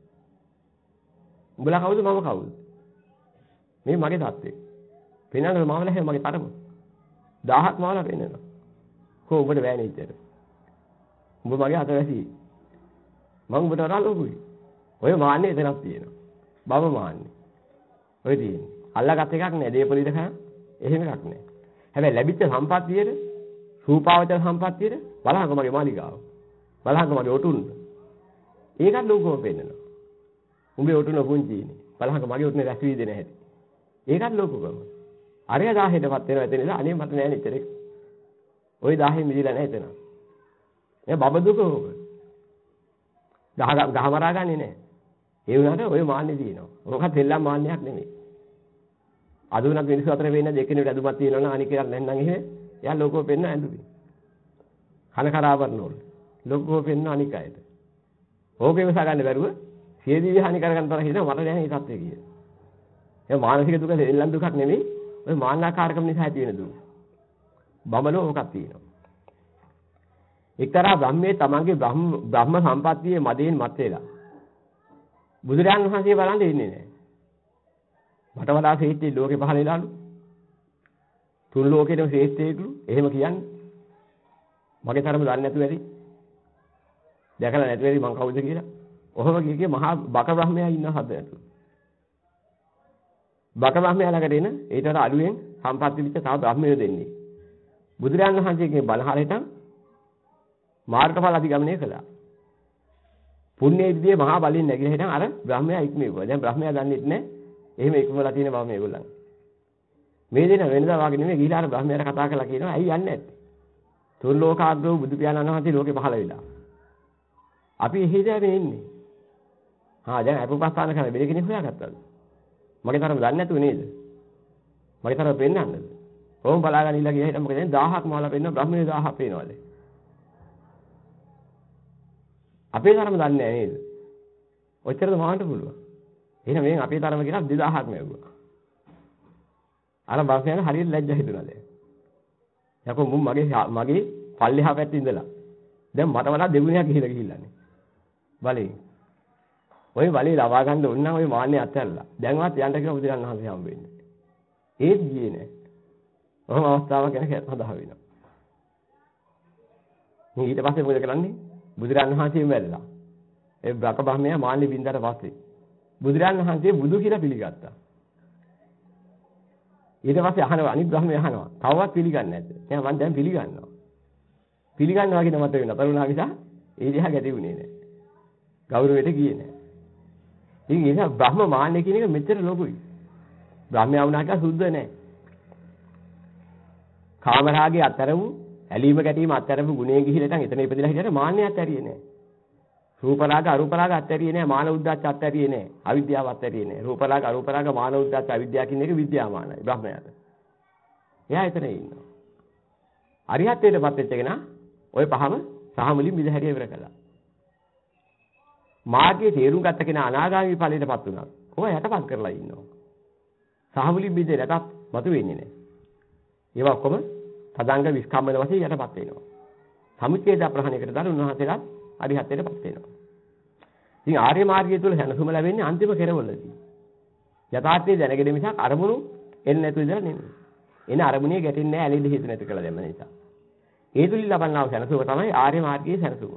උඹලා කවුද මම කවුද? මේ මගේ தත්ත්වය. පේනවද මාවල හැම මගේ තරම. 1000ක් මාවල පේනවා. කො ඔබට වැන්නේ ඉතින්. උඹ මගේ අතවැසි. මම උඹට අරන් ලොකුයි. ඔය මාන්නේ එතනක් තියෙනවා. බබ මාන්නේ. ඔය තියෙන්නේ. අල්ලගත් එකක් නෑ දේපොලිද කන. එහෙම එකක් නෑ. හැබැයි ලැබිච්ච සම්පත්තියේ රූපාවචර සම්පත්තියේ බලහංග මගේ මාලිගාව. බලහංග මගේ ඔටුන්න. ඒකත් ලෝකෝම පෙන්නනවා. උඹේ ඔටුන පුංචිනේ. බලහංග මගේ ඔටුනේ රැස් වී දෙන හැටි. ඒකත් ලෝකෝම. අරය 1000ටපත් වෙනවා එතන ඉඳලා අනේ මට නෑ නිතරේ. ওই 1000 මිදිලා නෑ එතන. ඒ බබ දුක ඕක. ගහමරා ගන්නේ නෑ. ඒ වුණාට ওই මාන්නේ තියෙනවා. ඕකත් දෙල්ලම් මාන්නයක් නෙමෙයි. අද උනත් මිනිස්සු අතර වෙන්නේ දෙකෙනෙකුට අදුමක් තියෙනවනම් අනික එකක් නැත්නම් එහෙම එයා ලෝකෝ පෙන්න ඇඳුවි. කන කරාවරන ඕන. ලෝකෝ පෙන්න අනික අයට. ඕකේ විස ගන්න බැරුව සියදී හානි කරගන්න තරහ හිතන මට දැනෙන මේ තත්ත්වය කිය. ඒ මානසික දුක දෙල්ලම් දුකක් නෙමෙයි. ඔය මාන්නාකාරකම නිසා ඇති වෙන දුක. බඹලෝ ඕකක් තියෙනවා. එක්තරා බ්‍රහ්මයේ තමන්ගේ බ්‍රහ්ම සම්පත්තියේ මදයෙන් මත් වෙලා. බුදුරජාණන් වහන්සේ බලන්න ඉන්නේ නැහැ. මට වඩා ශ්‍රේෂ්ඨයි ලෝකේ පහළ වෙලාලු. තුන් ලෝකේටම ශ්‍රේෂ්ඨයිලු. එහෙම කියන්නේ. මගේ තරම දන්නේ නැතුව ඇති. දැකලා නැතුව ඇති මං කවුද කියලා. ඔහොම කිය මහා බක බ්‍රහ්මයා ඉන්න හදට. බක බ්‍රහ්මයා ළඟට එන ඊට වඩා අඩුවෙන් සම්පත්ති විච්ච තව බ්‍රහ්මයෝ දෙන්නේ. බුදුරජාණන් වහන්සේගේ බලහරයට මාර්ගඵල අධිගමනය කළා. පුණ්‍ය විද්‍යාවේ මහා බලයෙන් නැගිලා හිටන් අර බ්‍රහ්මයා ඉක්මෙවුවා. දැන් බ්‍රහ්මයා දන්නේ නැහැ. එහෙම ඉක්මවලා තියෙන බව මේගොල්ලන්. මේ දෙන වෙනදා වගේ නෙමෙයි ගිහිලා අර බ්‍රහ්මයාට කතා කරලා කියනවා ඇයි යන්නේ නැත්තේ? තුන් ලෝකාග්‍රව බුදු පියාණන් වහන්සේ ලෝකේ පහළ වෙලා. අපි එහෙද මේ ඉන්නේ. දැන් අපුපස්ථාන කරන බෙද කෙනෙක් හොයාගත්තද? මගේ තරම දන්නේ නැතුව නේද? මගේ තරම පෙන්නන්නද? කොහොම බලාගෙන ඉල්ලා ගියා හිටන් මොකද 1000ක් මාලා පෙන්නන බ්‍රහ්මණය 1000ක් පේනවද? අපේ තරම දන්නේ නැහැ නේද? ඔච්චරද මාවන්ට පුළුවන්. එහෙනම් මේ අපේ තරම කියලා 2000ක් නෙවුවා. අර බස්යන් හරියට ලැජ්ජා හිතුණා දැන්. යකෝ මුන් මගේ පල්ලෙහා පැත්තේ ඉඳලා. දැන් මට වඩා දෙගුණයක් ගිහිල්ලානේ. බලේ. ඔය බලේ ලබා ගන්න ඕන නම් ඔය මාන්නේ අත්හැරලා. දැන්වත් යන්න කියලා බුදුරජාණන් වහන්සේ හම්බ වෙන්නේ. ඒත් ගියේ නෑ. ඔහොම අවස්ථාවක් ගැන හදා වෙනවා. මේ ඊට පස්සේ මොකද කරන්නේ? බුදුරජාණන් වහන්සේ මැරලා. ඒ බ්‍රක බ්‍රහ්මයා මාන්නේ බින්දට පස්සේ බුදුරජාණන් වහන්සේ බුදු කියලා පිළිගත්තා. ඊට පස්සේ අහනවා අනිත් බ්‍රහ්මයා අහනවා. තවවත් පිළිගන්නේ නැද්ද? එහෙනම් මම දැන් පිළිගන්නවා. පිළිගන්නවා කියන මත වෙන තරුණා නිසා ඒ දිහා ගැටෙන්නේ නැහැ. ගෞරවයට ගියේ නැහැ. ඉතින් ඒ නිසා බ්‍රහ්ම මාන්නේ කියන එක මෙච්චර ලොකුයි. බ්‍රහ්මයා වුණා කියලා සුද්ධ නැහැ. කාමරාගේ අතර වූ ඇලීම ගැටීම අතර වූ ගුණේ ගිහිලා නැත්නම් එතන ඉපදලා හිටියට මාන්නේ අත්හැරියේ නැහැ. රූප රාග අරූප රාග අත්හැරියේ නැහැ. මාන උද්දච්ච අත්හැරියේ නැහැ. අවිද්‍යාව අත්හැරියේ නැහැ. රූප රාග අරූප රාග මාන උද්දච්ච අවිද්‍යාව කියන එක විද්‍යාමානයි බ්‍රහ්මයාට. එයා එතන ඉන්නවා. අරිහත්ත්වයටපත් වෙච්ච කෙනා ওই පහම සහ මුලින් මිදහැරිය ඉවර කළා. මාර්ගයේ තේරුම් ගත්ත කෙනා අනාගාමී ඵලයටපත් වුණා. ඔය යටපත් කරලා ඉන්නවා. සහ මුලින් මිදෙ නැතත් මතු වෙන්නේ නැහැ. ඒවා ඔක්කොම තදංග විස්කම්මන වශයෙන් යටපත් වෙනවා. සමුච්ඡේද ප්‍රහාණයකට දාන උන්වහන්සේලා අරිහත්ත්වයටපත් වෙනවා. ඉතින් ආර්ය මාර්ගය තුල හැනසුම ලැබෙන්නේ අන්තිම කෙරවලදී. යථාර්ථයේ දැනගෙන මිසක් අරමුණු එන්නේ නැතුව ඉඳලා නෙමෙයි. එන අරමුණේ ගැටෙන්නේ නැහැ ඇලෙලි හේතු නැති කළ දැම්ම නිසා. ඒ තුලින් ලබන්නා වූ සැනසුම තමයි ආර්ය මාර්ගයේ සැනසුම.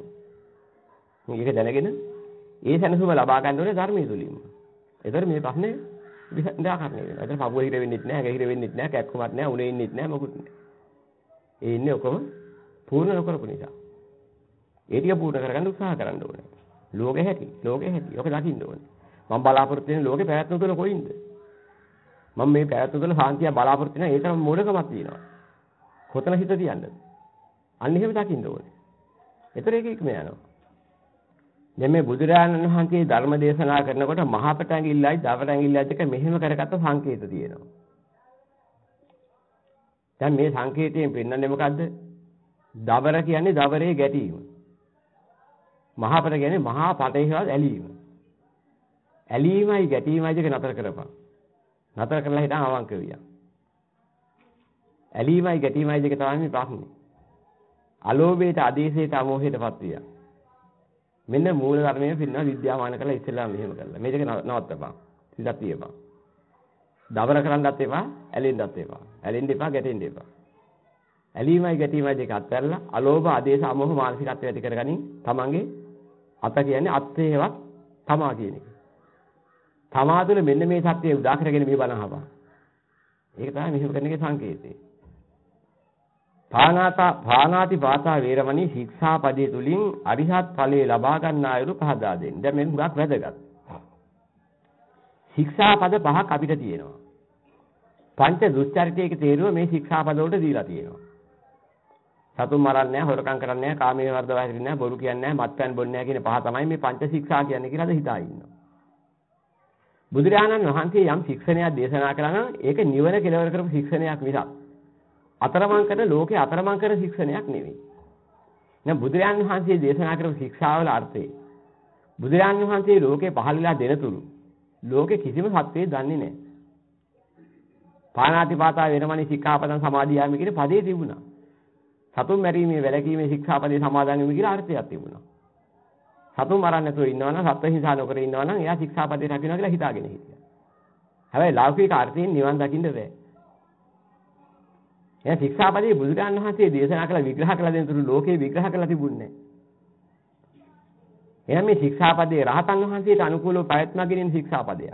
මේක දැනගෙන ඒ සැනසුම ලබා ගන්න ඕනේ ධර්මයේ තුලින්ම. ඒතර මේ ප්‍රශ්නේ නිරාකරණය වෙනවා. එතන පපුව හිර වෙන්නෙත් නැහැ, ඇඟ හිර වෙන්නෙත් නැහැ, කැක්කුමක් නැහැ, උනේ ඉන්නෙත් නැහැ, මොකුත් නැහැ. ඒ ඉන්නේ ඔකම පූර්ණ නොකරපු නිසා. ඒ ටික පූර්ණ කරගන්න උත්සාහ කරන්න ඕනේ. ලෝකෙ හැටි. ඔක දකින්න ඕනේ. මම බලාපොරොත්තු වෙන ලෝකේ පැවැත්ම තුළ කොයින්ද? මම මේ පැවැත්ම තුළ සාන්තිය බලාපොරොත්තු වෙන ඒ තරම් මොඩකමක් තියෙනවා. කොතන හිත තියන්නද? අන්න එහෙම දකින්න ඕනේ. ඒතර ඒක ඉක්ම යනවා. දැන් මේ බුදුරජාණන් වහන්සේ ධර්ම දේශනා කරනකොට මහා පැටැඟිල්ලයි දවරැඟිල්ලයි දෙක මෙහෙම කරගත්ත සංකේත තියෙනවා. දැන් මේ සංකේතයෙන් පෙන්වන්නේ මොකද්ද? දවර කියන්නේ දවරේ ගැටීම. මහා පැට කියන්නේ මහා පටේවත් ඇලීම. ඇලීමයි ගැටීමයි දෙක නතර කරපන්. නතර කරලා හිටන් අවංක වියන්. ඇලීමයි ගැටීමයි දෙක තමයි මේ ප්‍රශ්නේ. අලෝභයට, ආදේශයට, අමෝහයටපත් වියන්. මෙන්න මූල ධර්මයේ පින්නවා විද්‍යාමාන කරලා ඉස්සෙල්ලාම මෙහෙම කරලා. මේ දෙක නවත්තපන්. සිතක් තියපන්. දවර කරන්නත් එපා, ඇලෙන්නත් එපා. ඇලෙන්න එපා, ගැටෙන්න එපා. ඇලීමයි ගැටීමයි දෙක අත්හැරලා අලෝභ, ආදේශ, අමෝහ මානසිකත්වය ඇති කරගනින් තමන්ගේ අත කියන්නේ අත්‍යේවත් තමා කියන එක. තමා තුළ මෙන්න මේ සත්‍යය උදා කරගෙන මේ බණ අහපන්. ඒක තමයි මෙහෙම කරන එකේ සංකේතය. පාණාති පාතා වේරමණී ශික්ෂාපදයේ තුලින් අරිහත් ඵලයේ ලබා ගන්න අයුරු පහදා දෙන්න. දැන් මේක හුඟක් වැදගත්. ශික්ෂාපද පහක් අපිට තියෙනවා. පංච දුස්චරිතයක තේරුව මේ ශික්ෂාපද වලට දීලා තියෙනවා. සතුන් මරන්නේ නැහැ, හොරකම් කරන්නේ නැහැ, කාමයේ වර්ධව හැදෙන්නේ නැහැ, බොරු කියන්නේ නැහැ, මත්පැන් බොන්නේ නැහැ කියන පහ තමයි මේ පංච ශික්ෂා කියන්නේ කියලා හිතා ඉන්නවා. බුදුරජාණන් වහන්සේ යම් ශික්ෂණයක් දේශනා කළා නම් ඒක නිවන කෙලවර කරපු ශික්ෂණයක් මිසක් අතරමං කරන ලෝකේ අතරමං කරන ශික්ෂණයක් නෙවෙයි. දැන් බුදුරජාණන් වහන්සේ දේශනා කරපු ශික්ෂාවල අර්ථය බුදුරජාණන් වහන්සේ ලෝකේ පහළලා දෙන තුරු ලෝකේ කිසිම සත්‍යයක් දන්නේ නැහැ. පාණාතිපාතා වේරමණී සික්ඛාපදං සමාදියාමි කියන පදේ තිබුණා. සතුන් මැරීමේ වැළකීමේ ශික්ෂාපදේ සමාදන් වෙමි කියලා අර්ථයක් තිබුණා. සතුන් මරන්න නැතුව ඉන්නවනම් සත්ත්ව හිංසා නොකර ඉන්නවනම් එයා ශික්ෂාපදේ රකින්නවා කියලා හිතාගෙන හිටියා. හැබැයි ලෞකික අර්ථයෙන් නිවන් දකින්න බෑ. එයා ශික්ෂාපදේ බුදුරජාණන් වහන්සේ දේශනා කළ විග්‍රහ කළ දෙන තුරු ලෝකේ විග්‍රහ කළා තිබුණේ නැහැ. එහෙනම් මේ ශික්ෂාපදේ රහතන් වහන්සේට අනුකූලව ප්‍රයත්නගෙන ශික්ෂාපදයක්.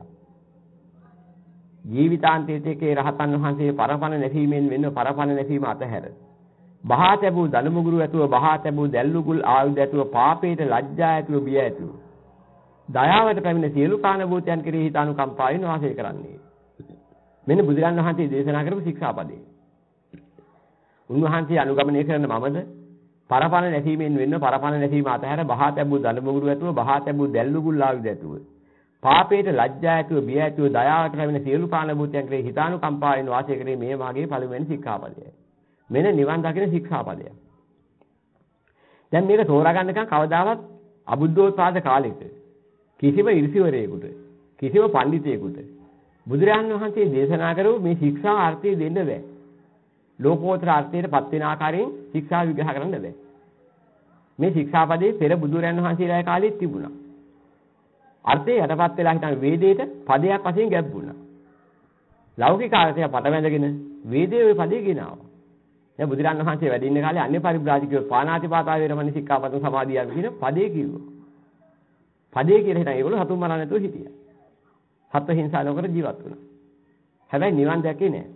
ජීවිතාන්තයේදී රහතන් වහන්සේ පරපණ නැසීමෙන් වෙන පරපණ නැසීම අතහැර බහා තැබූ දලමුගුරු ඇතුව බහා තැබූ දැල්ලුගුල් ආයුධ ඇතුව පාපේට ලැජ්ජා ඇතුව බිය ඇතුව දයාවට පැමිණ සියලු කාණ භූතයන් කෙරෙහි හිත අනුකම්පාවෙන් වාසය කරන්නේ. මෙන්න බුදුරජාණන් වහන්සේ දේශනා කරපු ශික්ෂාපදේ. උන්වහන්සේ අනුගමනය කරන මමද පරපණ නැසීමෙන් වෙන පරපණ නැසීම අතහැර බහා තැබූ දලමුගුරු ඇතුව බහා තැබූ දැල්ලුගුල් ආයුධ ඇතුව පාපේට ලැජ්ජා ඇතුව බිය ඇතුව දයාවට පැමිණ සියලු කාණ භූතයන් කෙරෙහි හිත අනුකම්පාවෙන් වාසය කරේ මේ මාගේ පළමුවෙනි ශික්ෂාපදයයි. මෙන්න නිවන් දකින ශික්ෂාපදය. දැන් මේක තෝරා ගන්නකම් කවදාවත් අබුද්ධෝත්පාද කාලෙක කිසිම ඍෂිවරයෙකුට කිසිම පඬිතෙකුට බුදුරජාණන් වහන්සේ දේශනා කරපු මේ ශික්ෂා අර්ථය දෙන්න බෑ. ලෝකෝත්තර අර්ථයට පත් වෙන ආකාරයෙන් ශික්ෂා විග්‍රහ කරන්න බෑ. මේ ශික්ෂාපදේ පෙර බුදුරජාණන් වහන්සේලා කාලෙත් තිබුණා. අර්ථය යටපත් වෙලා හිටන් වේදයට පදයක් වශයෙන් ගැඹුණා. ලෞකික අර්ථය පටවැඳගෙන වේදයේ ওই පදේ ගෙනාවා. දැන් බුදුරජාණන් වහන්සේ වැඩ ඉන්න කාලේ අන්‍ය පරිබ්‍රාජිකයෝ පාණාතිපාතා වේරමණී සික්ඛාපදං සමාදියාමි කියන පදේ කිව්වා. පදේ කියලා හිටන් ඒගොල්ලෝ හතුන් මරන්න නැතුව හිටියා. සත්ත්ව හිංසා නොකර ජීවත් වුණා. හැබැයි නිවන් දැකේ නෑ.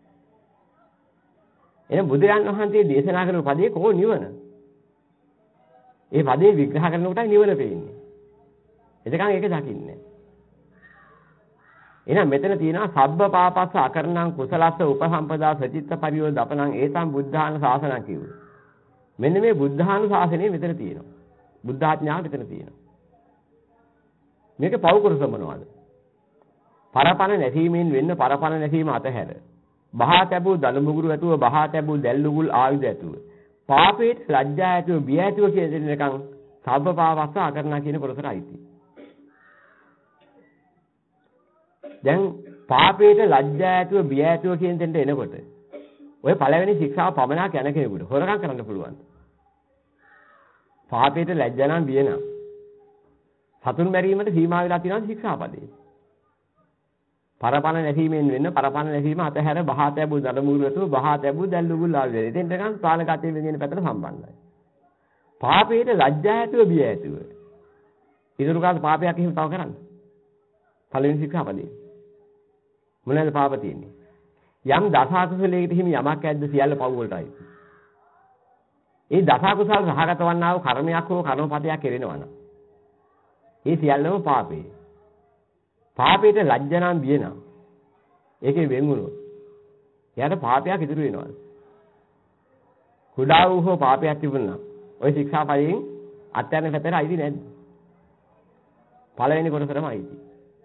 එහෙනම් බුදුරජාණන් වහන්සේ දේශනා කරන පදේ කොහොම නිවන? ඒ පදේ විග්‍රහ කරනකොටයි නිවන පේන්නේ. එතකන් ඒක දකින්නේ. එහෙනම් මෙතන තියෙනවා සබ්බ පාපස්ස අකරණං කුසලස්ස උපසම්පදා සචිත්ත පරියෝදපණං ඒතං බුද්ධාන ශාසනං කියුවේ. මෙන්න මේ බුද්ධාන ශාසනය මෙතන තියෙනවා. බුද්ධාඥාව මෙතන තියෙනවා. මේක පෞකුරුස මොනවද? පරපණ නැසීමෙන් වෙන්න පරපණ නැසීම අතහැර බහා තැබූ දලමුගුරු ඇතුව බහා තැබූ දැල්ලුගුල් ආයුධ ඇතුව පාපේට ලැජ්ජා ඇතුව බිය ඇතුව කියන දෙන්නකම් සබ්බ පාපස්ස අකරණං කියන කොටසට අයිති. දැන් පාපේට ලැජ්ජා ඇතුව බිය ඇතුව කියන දෙන්න එනකොට ඔය පළවෙනි ශික්ෂාව පමණක් යන කෙනෙකුට හොරකම් කරන්න පුළුවන්. පාපේට ලැජ්ජා නම් බිය නම් සතුන් මැරීමට සීමා වෙලා තියෙනවා ශික්ෂාපදේ. පරපණ නැසීමෙන් වෙන්න පරපණ නැසීම අතහැර බහා තැබූ දඩමුගුරු ඇතුව බහා තැබූ දැල්ලුගුල් ආවිද. එතෙන්ට ගන්න ප්‍රාණඝාතයේ වෙන පැත්තට සම්බන්ධයි. පාපේට ලැජ්ජා ඇතුව බිය ඇතුව. ඊටු කාට පාපයක් එහෙම තව කරන්න. පළවෙනි ශික්ෂාපදේ. මොනවාද පාප තියෙන්නේ? යම් දස අකුසලයකට හිමි යමක් ඇද්ද සියල්ල පව් වලටයි. ඒ දස අකුසල සහගත වන්නා වූ කර්මයක් හෝ කර්මපතයක් කෙරෙනවා නම් ඒ සියල්ලම පාපේ. පාපේට ලැජ්ජ නම් බිය නම් ඒකේ වෙන් වුණොත් එයාට පාපයක් ඉතුරු වෙනවා. කුඩා වූ හෝ පාපයක් තිබුණා ඔය ශික්ෂාපදයෙන් අත්‍යවශ්‍ය පැතර අයිති නැද්ද? පළවෙනි කොටසටම අයිති.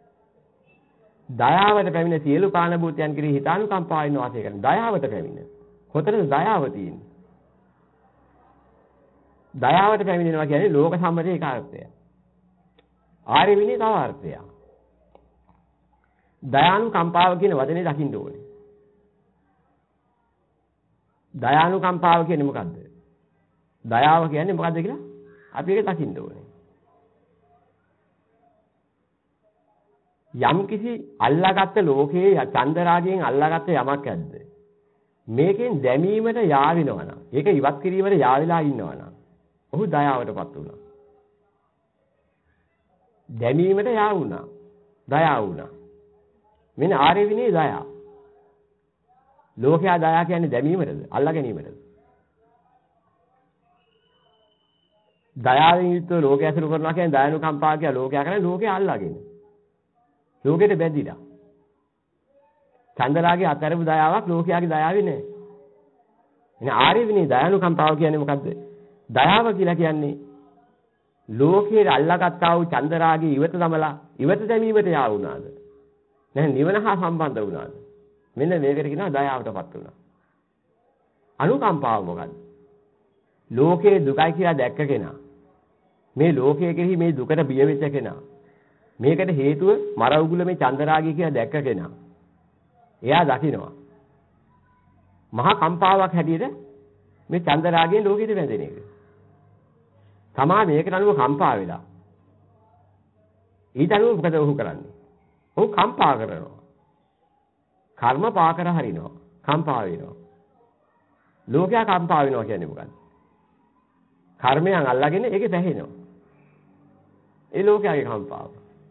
දයාවට පැමිණ සියලු කාණ භූතයන් කෙරෙහි හිතානුකම්පාවෙන් වාසය කරන දයාවට පැමිණ. කොතනද දයාව තියෙන්නේ? දයාවට පැමිණෙනවා කියන්නේ ලෝක සම්මතයේ එක අර්ථය. ආර්ය විනී තව අර්ථයක්. දයානුකම්පාව කියන වචනේ දකින්න ඕනේ. දයානුකම්පාව කියන්නේ මොකද්ද? දයාව කියන්නේ මොකද්ද කියලා අපි ඒක දකින්න ඕනේ. යම් කිසි අල්ලාගත්ත ලෝකයේ චන්දරාගයෙන් අල්ලාගත්ත යමක් ඇද්ද? මේකෙන් දැමීමට යාවිනවා නම්, ඒක ඉවත් කිරීමට යාවිලා ඉන්නවා නම්, ඔහු දයාවටපත් වුණා. දැමීමට යා වුණා. දයා වුණා. මෙන්න ආර්ය විනී දයා. ලෝකයා දයා කියන්නේ දැමීමටද? අල්ලා ගැනීමටද? දයාවෙන් යුක්ත ලෝකය අසුරු කරනවා කියන්නේ දයානුකම්පාව කියන ලෝකයා කරන්නේ ලෝකේ අල්ලාගෙන. ලෝකෙට බැඳිලා. චන්දරාගේ අතරපු දයාවක් ලෝකයාගේ දයාවේ නැහැ. එනේ ආර්ය විනී දයානුකම්පාව කියන්නේ මොකද්ද? දයාව කියලා කියන්නේ ලෝකයේ අල්ලාගත්තා වූ චන්දරාගේ ඉවත දමලා ඉවත දැමීමට යා වුණාද? නැහැ නිවන හා සම්බන්ධ වුණාද? මෙන්න මේකට කියනවා දයාවටපත් වුණා. අනුකම්පාව මොකද්ද? ලෝකයේ දුකයි කියලා දැක්ක කෙනා. මේ ලෝකයේ කෙරෙහි මේ දුකට බිය වෙච්ච කෙනා. මේකට හේතුව මර උගුල මේ චන්දරාගය කියලා දැක්ක කෙනා. එයා දකිනවා. මහා කම්පාවක් හැටියට මේ චන්දරාගයෙන් ලෝකෙට වැදෙන එක. තමා මේකට අනුව කම්පා වෙලා. ඊට අනුව මොකද ඔහු කරන්නේ? ඔහු කම්පා කරනවා. කර්ම පාකර හරිනවා. කම්පා වෙනවා. ලෝකයා කම්පා වෙනවා කියන්නේ මොකක්ද? කර්මයන් අල්ලාගෙන ඒකේ පැහැෙනවා. ඒ ලෝකයාගේ කම්පාව.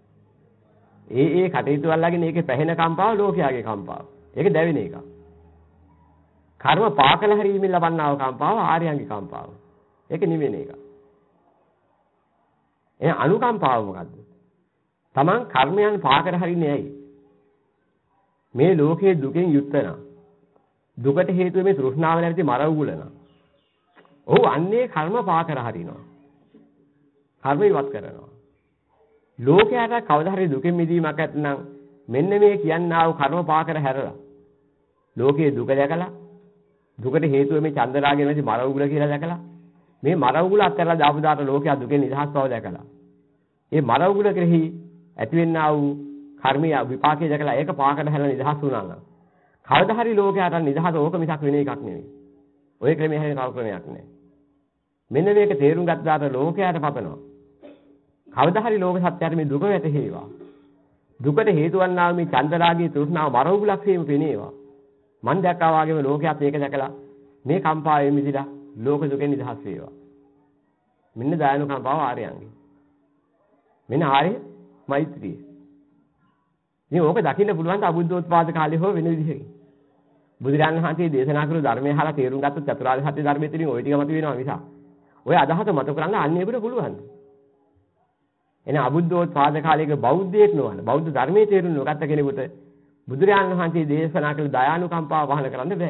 ඒ කටයුතු අල්ලාගෙන ඒකේ පැහැෙන කම්පාව ලෝකයාගේ කම්පාව. ඒක දැවෙන එක. කර්ම පාකල හරීමෙන් ලබන්නා වූ කම්පාව ආර්යයන්ගේ කම්පාව. ඒක නිවෙන එක. එන අනුකම්පාව මොකද්ද? Taman කර්මයන් පාකර හරින්නේ ඇයි? මේ ලෝකයේ දුකෙන් යුක්ත නම් දුකට හේතුව මේ තෘෂ්ණාව නැති මර උගුලන. ඔව් අන්නේ කර්ම පාකර හරිනවා. කර්ම ඉවත් කරනවා. ලෝකයට කවදා හරි දුකෙන් මිදීමක් නැත්නම් මෙන්න මේ කියන්නා වූ කර්ම පාකර හැරලා ලෝකයේ දුක දැකලා දුකට හේතුව මේ චන්දරාගය නැති මර උගුල කියලා දැකලා මේ මර උගුල අත්හැරලා දාපු දාට ලෝකයා දුකෙන් නිදහස් බව දැකලා මේ මර උගුල කෙරෙහි ඇතිවෙනා වූ කර්මීය විපාකයේ දැකලා ඒක පාකර හැරලා නිදහස් වුණා නම් කවදා හරි ලෝකයට නිදහස ඕක මිසක් වෙන එකක් නෙවෙයි. ඔය ක්‍රමයේ හැරෙන කව ක්‍රමයක් නෑ. මෙන්න මේක තේරුම් ගත්තාට ලෝකයට පතනවා. කවදා හරි ලෝක සත්‍යයට මේ දුක වැටහෙවා. දුකට හේතු වන්නා මේ චන්දරාගී තෘෂ්ණාව මර උගුලක් වීම පෙනේවා. මන් දැක්කා වගේම ලෝකයක් මේක දැකලා මේ කම්පාවෙන් මිදිලා ලෝක දුකෙන් නිදහස් වේවා. මෙන්න දයානුකම්පාව ආර්යයන්ගේ. මෙන්න ආර්ය මෛත්‍රිය. ඉතින් ඕක දකින්න පුළුවන් අබුද්ධෝත්පාද කාලේ හෝ වෙන විදිහකින්. බුදුරජාණන් වහන්සේ දේශනා කරපු ධර්මය අහලා තේරුම් ගත්ත චතුරාර්ය සත්‍ය ධර්මයේ තියෙන ওই ටික මත වෙනවා මිස. ඔය අදහස මත කරන්න අන්නේකට පුළුවන්. එන අබුද්ධෝත්පාද කාලයක බෞද්ධයෙක් නොවන බෞද්ධ ධර්මයේ තේරුම් නොගත්ත කෙනෙකුට බුදුරජාණන් වහන්සේ දේශනා කළ දයානුකම්පාව වහන කරන්න බෑ.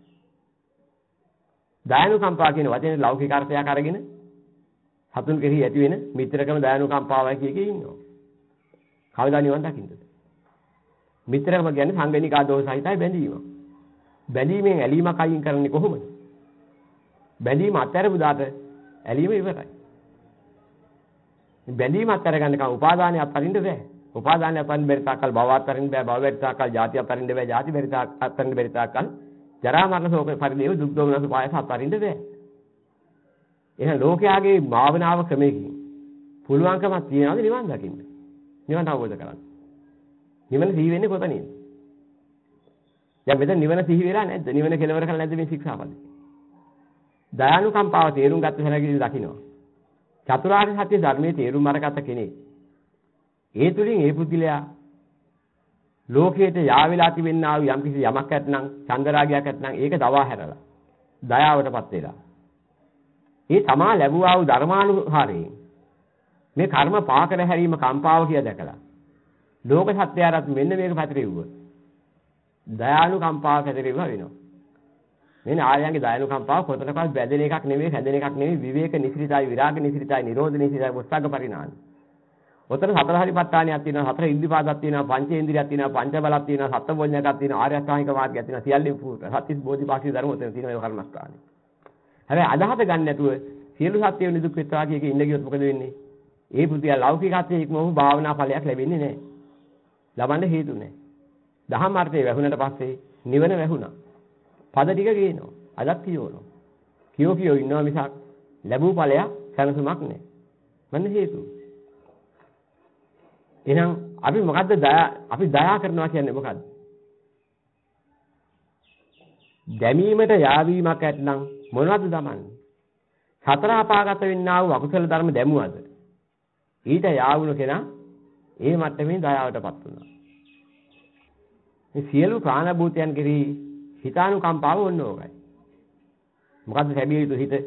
දයානුකම්පාව කියන වචනේ ලෞකික අර්ථයක් අරගෙන සතුන් කෙරෙහි ඇති වෙන මිත්‍රකම දයානුකම්පාවයි කියකේ ඉන්නවා. කවදා නිවන් දකින්නද? මිත්‍රකම කියන්නේ සංගණිකා දෝෂයිතයි බැඳීම. බැඳීමෙන් ඇලීමක් අයින් කරන්නේ කොහොමද? බැඳීම අත්හැරපු දාට ඇලීම ඉවරයි. බැඳීම අත්හැර ගන්නකම් උපාදානය අත්හරින්න බෑ. උපාදානය අත්හරින්න බැරි තාක්කල් භව අත්හරින්න බෑ. භව බැරි තාක්කල් ජාති අත්හරින්න බෑ. ජාති බැරි තාක්කල් අත්හරින්න බැරි තාක්කල් ජරා මරණ ශෝක පරිදේව දුක් දෝමනස පායස අත්හරින්න බෑ. එහෙනම් ලෝකයාගේ භාවනාව ක්‍රමයකින් පුළුවන්කමක් තියනවාද නිවන් දකින්න? නිවන් අවබෝධ කරගන්න. නිවන සිහි වෙන්නේ කොතනින්ද? දැන් මෙතන නිවන සිහි වෙලා නැද්ද? නිවන කෙලවර කරලා නැද්ද මේ ශික්ෂාපදේ? දයානුකම්පාව තේරුම් ගත්ත හැනගිලි දකින්නවා. චතුරාර්ය සත්‍ය ධර්මයේ තේරුම් අරගත්ත කෙනෙක්. ඒ තුලින් ඒ පුද්ගලයා ලෝකයට යාවිලා තිබෙනා වූ යම්කිසි යමක් ඇතනම් චන්දරාගයක් ඇතනම් ඒක දවා හැරලා දයාවටපත් වෙලා. ඒ තමා ලැබුවා වූ ධර්මානුහාරයෙන් මේ කර්ම පාකර හැරීම කම්පාව කියලා දැකලා ලෝක සත්‍යයරත් මෙන්න මේක පැතිරෙව්වා. දයානුකම්පාව පැතිරෙව්වා වෙනවා. මෙන්න ආර්යයන්ගේ දයානුකම්පාව කොතනකවත් බැඳෙන එකක් නෙමෙයි, හැදෙන එකක් නෙමෙයි, විවේක නිසිතයි, විරාග නිසිතයි, නිරෝධ නිසිතයි, මුස්සග්ග පරිණාමයි. ඔතන සතර හරිපත්තානියක් තියෙනවා, හතර ඉද්ධිපාදක් තියෙනවා, පංචේන්ද්‍රියක් තියෙනවා, පංච බලක් තියෙනවා, සත්බොධ්‍යයක් තියෙනවා, ආර්ය අෂ්ටාංගික මාර්ගයක් තියෙනවා, සියල්ලම පුරුත. සත්‍තිස් බෝධිපාක්ෂික ධර්ම ඔතන තියෙනවා ඒ කර්මස්ථානේ. හැබැයි අදහස ගන්න නැතුව සියලු සත්‍යෝ නිදුක් වෙත්වා කියක ඉන්න ගියොත් මොකද වෙන්නේ? ඒ පුතිය ලෞකිකත්වයේ ඉක්මවපු භාවනා ඵලයක් ලැබෙන්නේ නැහැ. ලබන්න හේතු නැහැ. දහම් අර්ථයේ වැහුණට පස්සේ නිවන වැහුණා. පද ටික ගේනවා. අදත් කියවනවා. කියෝ ඉන්නවා මිසක් ලැබූ ඵලයක් සැනසුමක් නැහැ. මන්න හේතුව. එහෙනම් අපි මොකද්ද අපි දයා කරනවා කියන්නේ මොකද්ද? දැමීමට යාවීමක් ඇතනම් මොනවද දමන්නේ? සතර අපාගත වෙන්නා වූ අකුසල ධර්ම දැමුවද? ඊට යාවුණු කෙනා ඒ මට්ටමින් දයාවටපත් වුණා. මේ සියලු ප්‍රාණ භූතයන් කෙරෙහි හිතානුකම්පාව වොන්න ඕකයි. මොකද්ද ලැබිය යුතු හිත?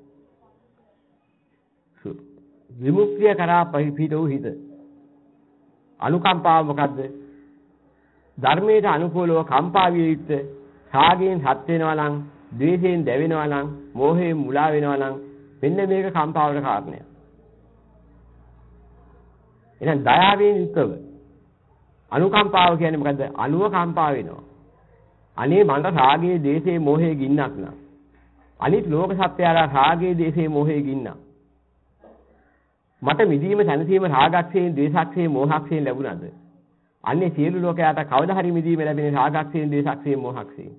විමුක්තිය කරා පිහිට වූ හිත. අනුකම්පාව මොකද්ද? ධර්මයට අනුකූලව කම්පා විය යුත්තේ රාගයෙන් හත් වෙනවා නම්, ද්වේෂයෙන් දැවෙනවා නම්, මෝහයෙන් මුලා වෙනවා නම් මෙන්න මේක කම්පාවට කාරණයක්. එහෙනම් දයාවෙන් යුක්තව අනුකම්පාව කියන්නේ මොකද්ද? අනුව කම්පා වෙනවා. අනේ මන්ට රාගයේ, ද්වේෂයේ, මෝහයේ ගින්නක් නා. අනිත් ලෝක සත්‍යයලා රාගයේ, ද්වේෂයේ, මෝහයේ ගින්නක්. මට මිදීම සැනසීම රාගක්ෂයෙන්, ද්වේෂක්ෂයෙන්, මෝහක්ෂයෙන් ලැබුණාද? අන්නේ සියලු ලෝකයට කවදා හරි මිදීම ලැබෙන්නේ රාගක්ෂයෙන්, ද්වේෂක්ෂයෙන්, මෝහක්ෂයෙන්.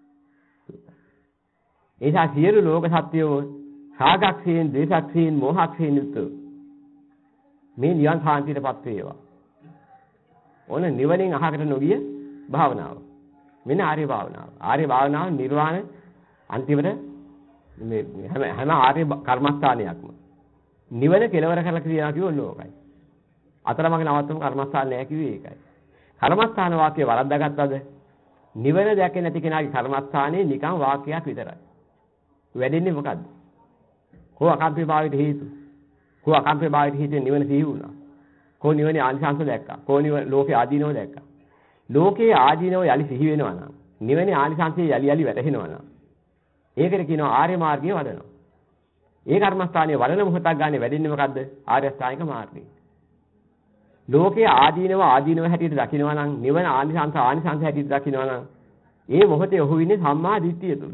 ඒසා සියලු ලෝක සත්‍යෝ රාගක්ෂයෙන්, ද්වේෂක්ෂයෙන්, මෝහක්ෂයෙන් යුක්තව මේ නිවන් සාන්තියටපත් වේවා. ඕන නිවනින් අහකට නොගිය භාවනාව. මෙන්න ආර්ය භාවනාව. ආර්ය භාවනාව නිර්වාණ අන්තිමට මේ හැම ආර්ය කර්මස්ථානයක්ම නිවන කෙලවර කරලා කියනවා කියවන්නේ ඕකයි. අතරමඟ නවත්තම කර්මස්ථාන නැහැ කිව්වේ ඒකයි. කර්මස්ථාන වාක්‍ය වරද්දාගත්තද? නිවන දැකේ නැති කෙනාගේ කර්මස්ථානේ නිකන් වාක්‍යයක් විතරයි. වැඩෙන්නේ මොකද්ද? කෝ අකම්පේ භාවයට හේතු. කෝ අකම්පේ භාවයට හේතු නිවන සිහි වුණා. කෝ නිවනේ ආනිසංස දැක්කා. කෝ ලෝකේ ආදීනව දැක්කා. ලෝකේ ආදීනව යලි සිහි වෙනවා නම්, නිවනේ ආනිසංසය යලි වැටහෙනවා නම්, ඒකට කියනවා ආර්ය මාර්ගය වඩනවා. ඒ කර්මස්ථානයේ වඩන මොහොතක් ගන්න වැඩින්නේ මොකද්ද? ආර්ය අෂ්ටාංගික මාර්ගය. ලෝකයේ ආදීනව හැටියට දකිනවා නම්, නිවන ආනිසංස හැටියට දකිනවා නම්, ඒ මොහොතේ ඔහු ඉන්නේ සම්මා දිට්ඨිය තුල.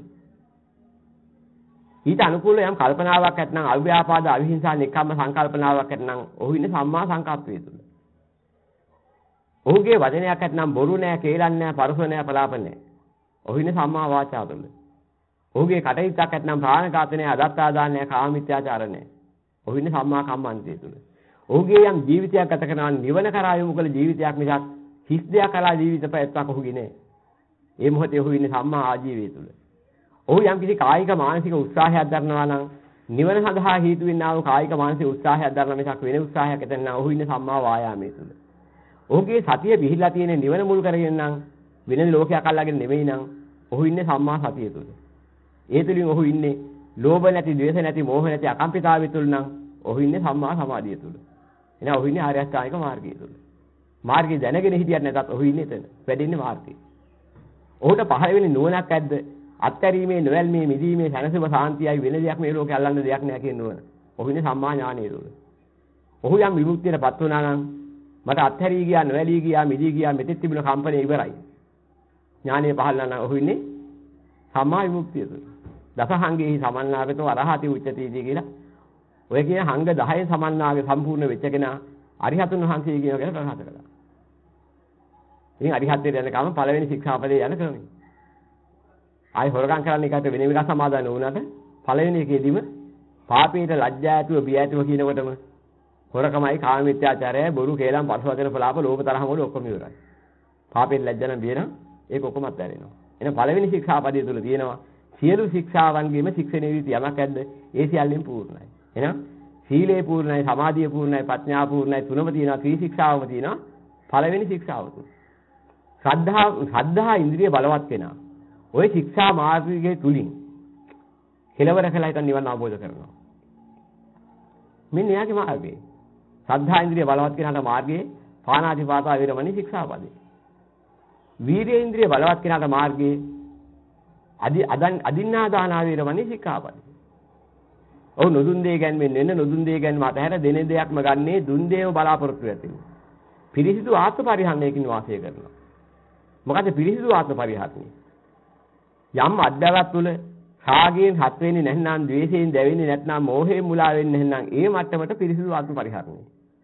ඊට අනුකූල යම් කල්පනාවක් ඇතනම්, අව්‍යාපාද, අවිහිංසා, නික්කම්ම සංකල්පනාවක් ඇතනම්, ඔහු ඉන්නේ සම්මා සංකප්පය තුල. ඔහුගේ වචනයක් ඇතනම් බොරු නෑ, කේලම් නෑ, පරුස නෑ, පලාප නෑ. ඔහු ඉන්නේ සම්මා වාචා තුල. ඔහුගේ කටයුත්තක් ඇතනම් ප්‍රාණඝාත නෑ, අදත්තාදාන නෑ, කාමමිත්‍යාචාර නෑ. ඔහු ඉන්නේ සම්මා කම්මන්තය තුල. ඔහුගේ යම් ජීවිතයක් ගත කරනවා නිවන කරා යොමු කළ ජීවිතයක් මිසක් හිස් දෙයක් කරා ජීවිත පැවැත්මක් ඔහුගේ නෑ. ඒ මොහොතේ ඔහු ඉන්නේ සම්මා ආජීවය තුල. ඔහු යම් කිසි කායික මානසික උත්සාහයක් දරනවා නම් නිවන සඳහා හේතු වෙන්නා වූ කායික මානසික උත්සාහයක් දරන මිසක් වෙන උත්සාහයක් ඇතන නම් ඔහු ඉන්නේ සම්මා වායාමයේ තුල. ඔහුගේ සතිය පිහිලා තියෙන නිවන මුල් කරගෙන නම් වෙන ලෝකයක් අල්ලාගෙන නෙමෙයි නම් ඔහු ඉන්නේ සම්මා සතිය තුල. ඒ තුලින් ඔහු ඉන්නේ ලෝභ නැති, ද්වේෂ නැති, මෝහ නැති අකම්පිතාවය තුල නම් ඔහු ඉන්නේ සම්මා සමාධිය තුල. එහෙනම් ඔහු ඉන්නේ ආර්ය අෂ්ටාංගික මාර්ගය තුල. මාර්ගය දැනගෙන හිටියත් නැතත් ඔහු ඉන්නේ එතන. වැඩින්නේ මාර්ගයේ. ඔහුට පහළ වෙන්නේ නුවණක් ඇද්ද? අත්හැරීමේ, නොවැල්මේ, මිදීමේ, සැනසීම, සාන්තියයි වෙන දෙයක් මේ ලෝකේ අල්ලන්න දෙයක් නෑ කියන නුවණ. ඔහු ඉන්නේ සම්මා ඥානයේ තුල. ඔහු යම් විමුක්තියටපත් වුණා නම් මට අත්හැරී ගියා, නොවැළී ගියා, මිදී ගියා, මෙතෙක් තිබුණ කම්පණය ඉවරයි. ඥානය පහළ වුණා නම් ඔහු ඉන්නේ සම්මා විමුක්තිය තුල. දසහංගෙහි සමන්නාගතෝ අරහති උච්චති කියලා ඔය කියන හංග 10 සමන්නාගේ සම්පූර්ණ වෙච්ච කෙනා අරිහතුන් වහන්සේ කියන එක ප්‍රකාශ කළා. ඉතින් අරිහත්ත්වයට යනකම් පළවෙනි ශික්ෂාපදේ යන ක්‍රමය. ආයි හොරකම් කරන්න එකට වෙන එක සමාදාන වුණාට පළවෙනි එකේදීම පාපීට ලැජ්ජා ඇතුව බිය ඇතුව කියනකොටම හොරකමයි, කාම මිත්‍යාචාරයයි, බොරු, කේලම්, පරසවචන, පලාප, ලෝභ, තරහ මොළ ඔක්කොම ඉවරයි. පාපීට ලැජ්ජා නම් බිය නම් ඒක ඔක්කොමත් ඇරෙනවා. එහෙනම් පළවෙනි ශික්ෂාපදයේ තුල තියෙනවා සියලු ශික්ෂාවන්ගේම ශික්ෂණීය රීති යමක් ඇද්ද? ඒ සියල්ලෙන් පූර්ණයි. එහෙනම් සීලේ පූර්ණයි, සමාධිය පූර්ණයි, ප්‍රඥා පූර්ණයි, තුනම තියෙනවා, ත්‍රි ශික්ෂාවම තියෙනවා පළවෙනි ශික්ෂාව තුල. ශ්‍රද්ධා ඉන්ද්‍රිය බලවත් වෙනා. ওই ශික්ෂා මාර්ගයේ තුලින් කෙලවර කළා හිතන් නිවන් අවබෝධ කරනවා. මෙන්න යාගේ මාර්ගය. ශ්‍රද්ධා ඉන්ද්‍රිය බලවත් කෙනාට මාර්ගයේ පාණාතිපාතා වේරමණී ශික්ෂාපදේ. වීර්ය ඉන්ද්‍රිය බලවත් කෙනාට මාර්ගයේ අදින්නා දාන වේරමණී ශික්ෂාපදේ. ඔව් නොදුන් දෙය ගැන්වෙන්න නොදුන් දෙය ගැන්ම අතහැර දෙන දෙයක්ම ගන්නේ දුන් දේව බලාපොරොත්තු ඇතිව. පිරිසිදු ආත්ම පරිහරණයකින් වාසය කරනවා. මොකද පිරිසිදු ආත්ම පරිහරණය? යම් අධ්‍යාත්ම තුළ රාගයෙන් හත් වෙන්නේ නැත්නම් ද්වේෂයෙන් දැවෙන්නේ නැත්නම් මෝහයෙන් මුලා වෙන්නේ නැත්නම් ඒ මට්ටමට පිරිසිදු ආත්ම පරිහරණය.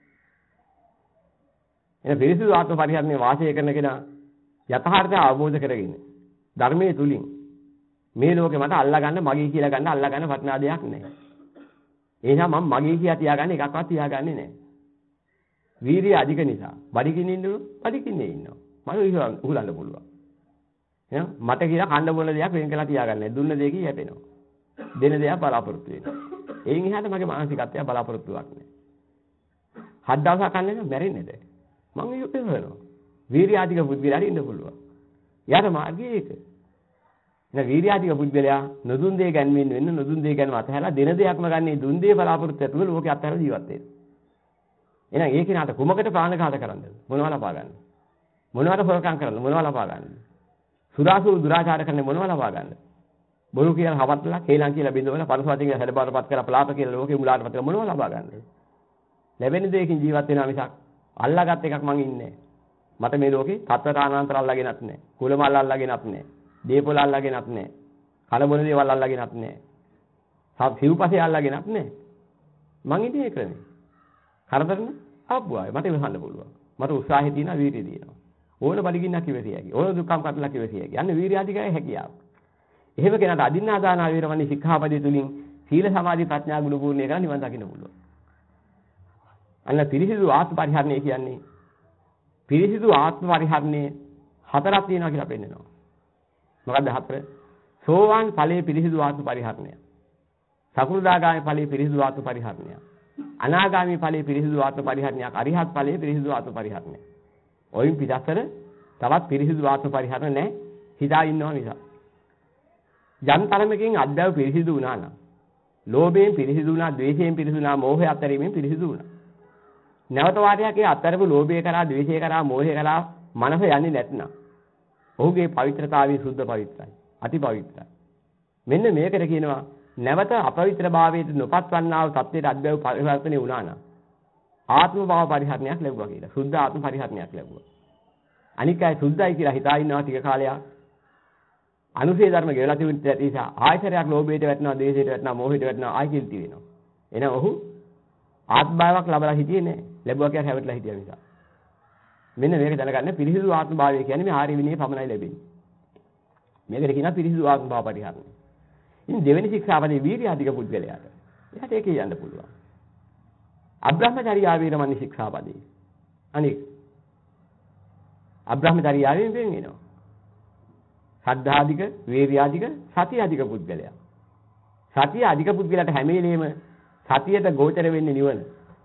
එන පිරිසිදු ආත්ම පරිහරණය වාසය කරන කෙනා යථාර්ථය අවබෝධ කරගෙන ධර්මයේ තුලින් මේ ලෝකේ මට අල්ලා ගන්න මගේ කියලා ගන්න අල්ලා ගන්න වටිනා දෙයක් නැහැ. ඒ නිසා මම මගේ කියලා තියාගන්න එකක්වත් තියාගන්නේ නැහැ. වීරිය අධික නිසා බඩගිනින්න බඩගින්නේ ඉන්නවා. මම උහුලන්න පුළුවන්. එහෙනම් මට කියලා කන්න බොන දෙයක් වෙන් කළා තියාගන්නේ. දුන්න දෙයකින් යැපෙනවා. දෙන දෙයක් බලාපොරොත්තු වෙනවා. එයින් එහාට මගේ මානසිකත්වය බලාපොරොත්තුවක් නැහැ. හත් දවසක් කන්නේ නම් මැරෙන්නේද? මම යුක්ත වෙනවා. වීරියාධික බුද්ධිලාට ඉන්න පුළුවන්. යාට මාර්ගය ඒක. එහෙනම් වීරියාධික බුද්ධිලයා නොදුන් දෙය ගැන්වෙන්න නොදුන් දෙය ගැනව අතහැරලා දෙන දෙයක්ම ගන්නේ දුන් දෙය බලාපොරොත්තු ඇතුළු ලෝකේ අතහැරලා ජීවත් වෙනවා. එහෙනම් ඒ කෙනාට කුමකට ප්‍රාණඝාත කරන්නද? මොනවා ලබා ගන්නද? මොනවට හොරකම් කරන්නද? මොනවා ලබා ගන්නද? සුරාසුරු දුරාචාර කරන්නේ මොනවා ලබා ගන්නද? බොරු කියලා හවත්ලා, කේලම් කියලා බින්දවල, පරසවතින් කියලා හැඩපාරපත් කරලා පලාප කියලා ලෝකේ මුලාටපත් කරලා මොනවා ලබා ගන්නද? ලැබෙන දෙයකින් ජීවත් වෙනවා මිසක් අල්ලාගත් එකක් මං ඉන්නේ. මට මේ ලෝකේ තත්ත්වතානාන්තර අල්ලාගෙනත් නැහැ. කුලමල් අල්ලාගෙනත් නැහැ. දීපොළ අල්ලාගෙනත් නැහැ. කලබොන දේවල් අල්ලාගෙනත් නැහැ. සිව්පසේ අල්ලාගෙනත් නැහැ. මං ඉන්නේ ඒ ක්‍රමේ. කරදරන ආපුවායි මට ඉවසන්න පුළුවන්. මට උත්සාහය තියෙනවා, වීරිය තියෙනවා. ඕන බඩගින්නක් ඉවසිය හැකි. ඕන දුක්ඛම් කටලක් ඉවසිය හැකි. යන්නේ වීරියාධිකයි හැකියාව. එහෙම කෙනාට අදින්නා දාන වේරමණී ශික්ෂාපදයේ තුලින් සීල සමාධි ප්‍රඥා ගුණ පූර්ණේ කරලා නිවන් දකින්න පුළුවන්. අන්න පිරිසිදු ආත්ම පරිහරණය කියන්නේ පිරිසිදු ආත්ම පරිහරණය හතරක් තියෙනවා කියලා පෙන්නනවා. මොකක්ද හතර? සෝවාන් ඵලයේ පිරිසිදු ආත්ම පරිහරණය. සකෘදාගාමී ඵලයේ පිරිසිදු ආත්ම පරිහරණය. අනාගාමී ඵලයේ පිරිසිදු ආත්ම පරිහරණයක්. අරිහත් ඵලයේ පිරිසිදු ආත්ම පරිහරණය. ඔයින් පිටස්සර තවත් පිරිසිදු ආත්ම පරිහරණ නැහැ. හිතා ඉන්නවා නිසා. යම් තරමකින් අද්දව පිරිසිදු වුණා නම්, ලෝභයෙන් පිරිසිදු වුණා, ද්වේෂයෙන් පිරිසිදු වුණා, මෝහය අතරීමෙන් පිරිසිදු වුණා. නැවත වාරයක් ඒ අත්තරපු ලෝභය කරා, ද්වේෂය කරා, මෝහය කරා මනස යන්නේ නැත්නම් ඔහුගේ පවිත්‍රතාවය සුද්ධ පවිත්‍රයි, අති පවිත්‍රයි. මෙන්න මේකට කියනවා නැවත අපවිත්‍ර භාවයට නොපත්වන්නා වූ තත්ත්වයට අද්දව පරිවර්තනය වුණා නම් ආත්ම භාව පරිහරණයක් ලැබුවා කියලා. සුද්ධ ආත්ම පරිහරණයක් ලැබුවා. අනික අය සුද්ධයි කියලා හිතා ඉන්නවා ටික කාලයක්. අනුසේ ධර්ම ගෙවලා තිබුණ නිසා ආයතරයක් ලෝභයට වැටෙනවා, ද්වේෂයට වැටෙනවා, මෝහයට වැටෙනවා, ආයි කිල්ටි වෙනවා. එහෙනම් ඔහු ආත්ම භාවයක් ලබලා හිටියේ නැහැ. ලැබුවා කියලා හැවටලා හිටියා නිසා. මෙන්න මේක දැනගන්න පිරිසිදු ආත්ම භාවය කියන්නේ මේ ආර්ය විනය පමණයි ලැබෙන්නේ. මේකට කියනවා පිරිසිදු ආත්ම භාව පරිහරණය. ඉතින් දෙවෙනි ශික්ෂාපදේ වීර්ය අධික පුද්ගලයාට. එයාට ඒකේ යන්න පුළුවන්. අබ්‍රහ්මචර්යා වීරමණී ශික්ෂාපදේ. අනික අබ්‍රහ්මචර්යාවෙන් වෙන් වෙනවා. ශ්‍රද්ධාධික, වීර්යාධික, සතියාධික පුද්ගලයා. සතිය අධික පුද්ගලයාට හැම වෙලේම සතියට ගෝචර වෙන්නේ නිවන.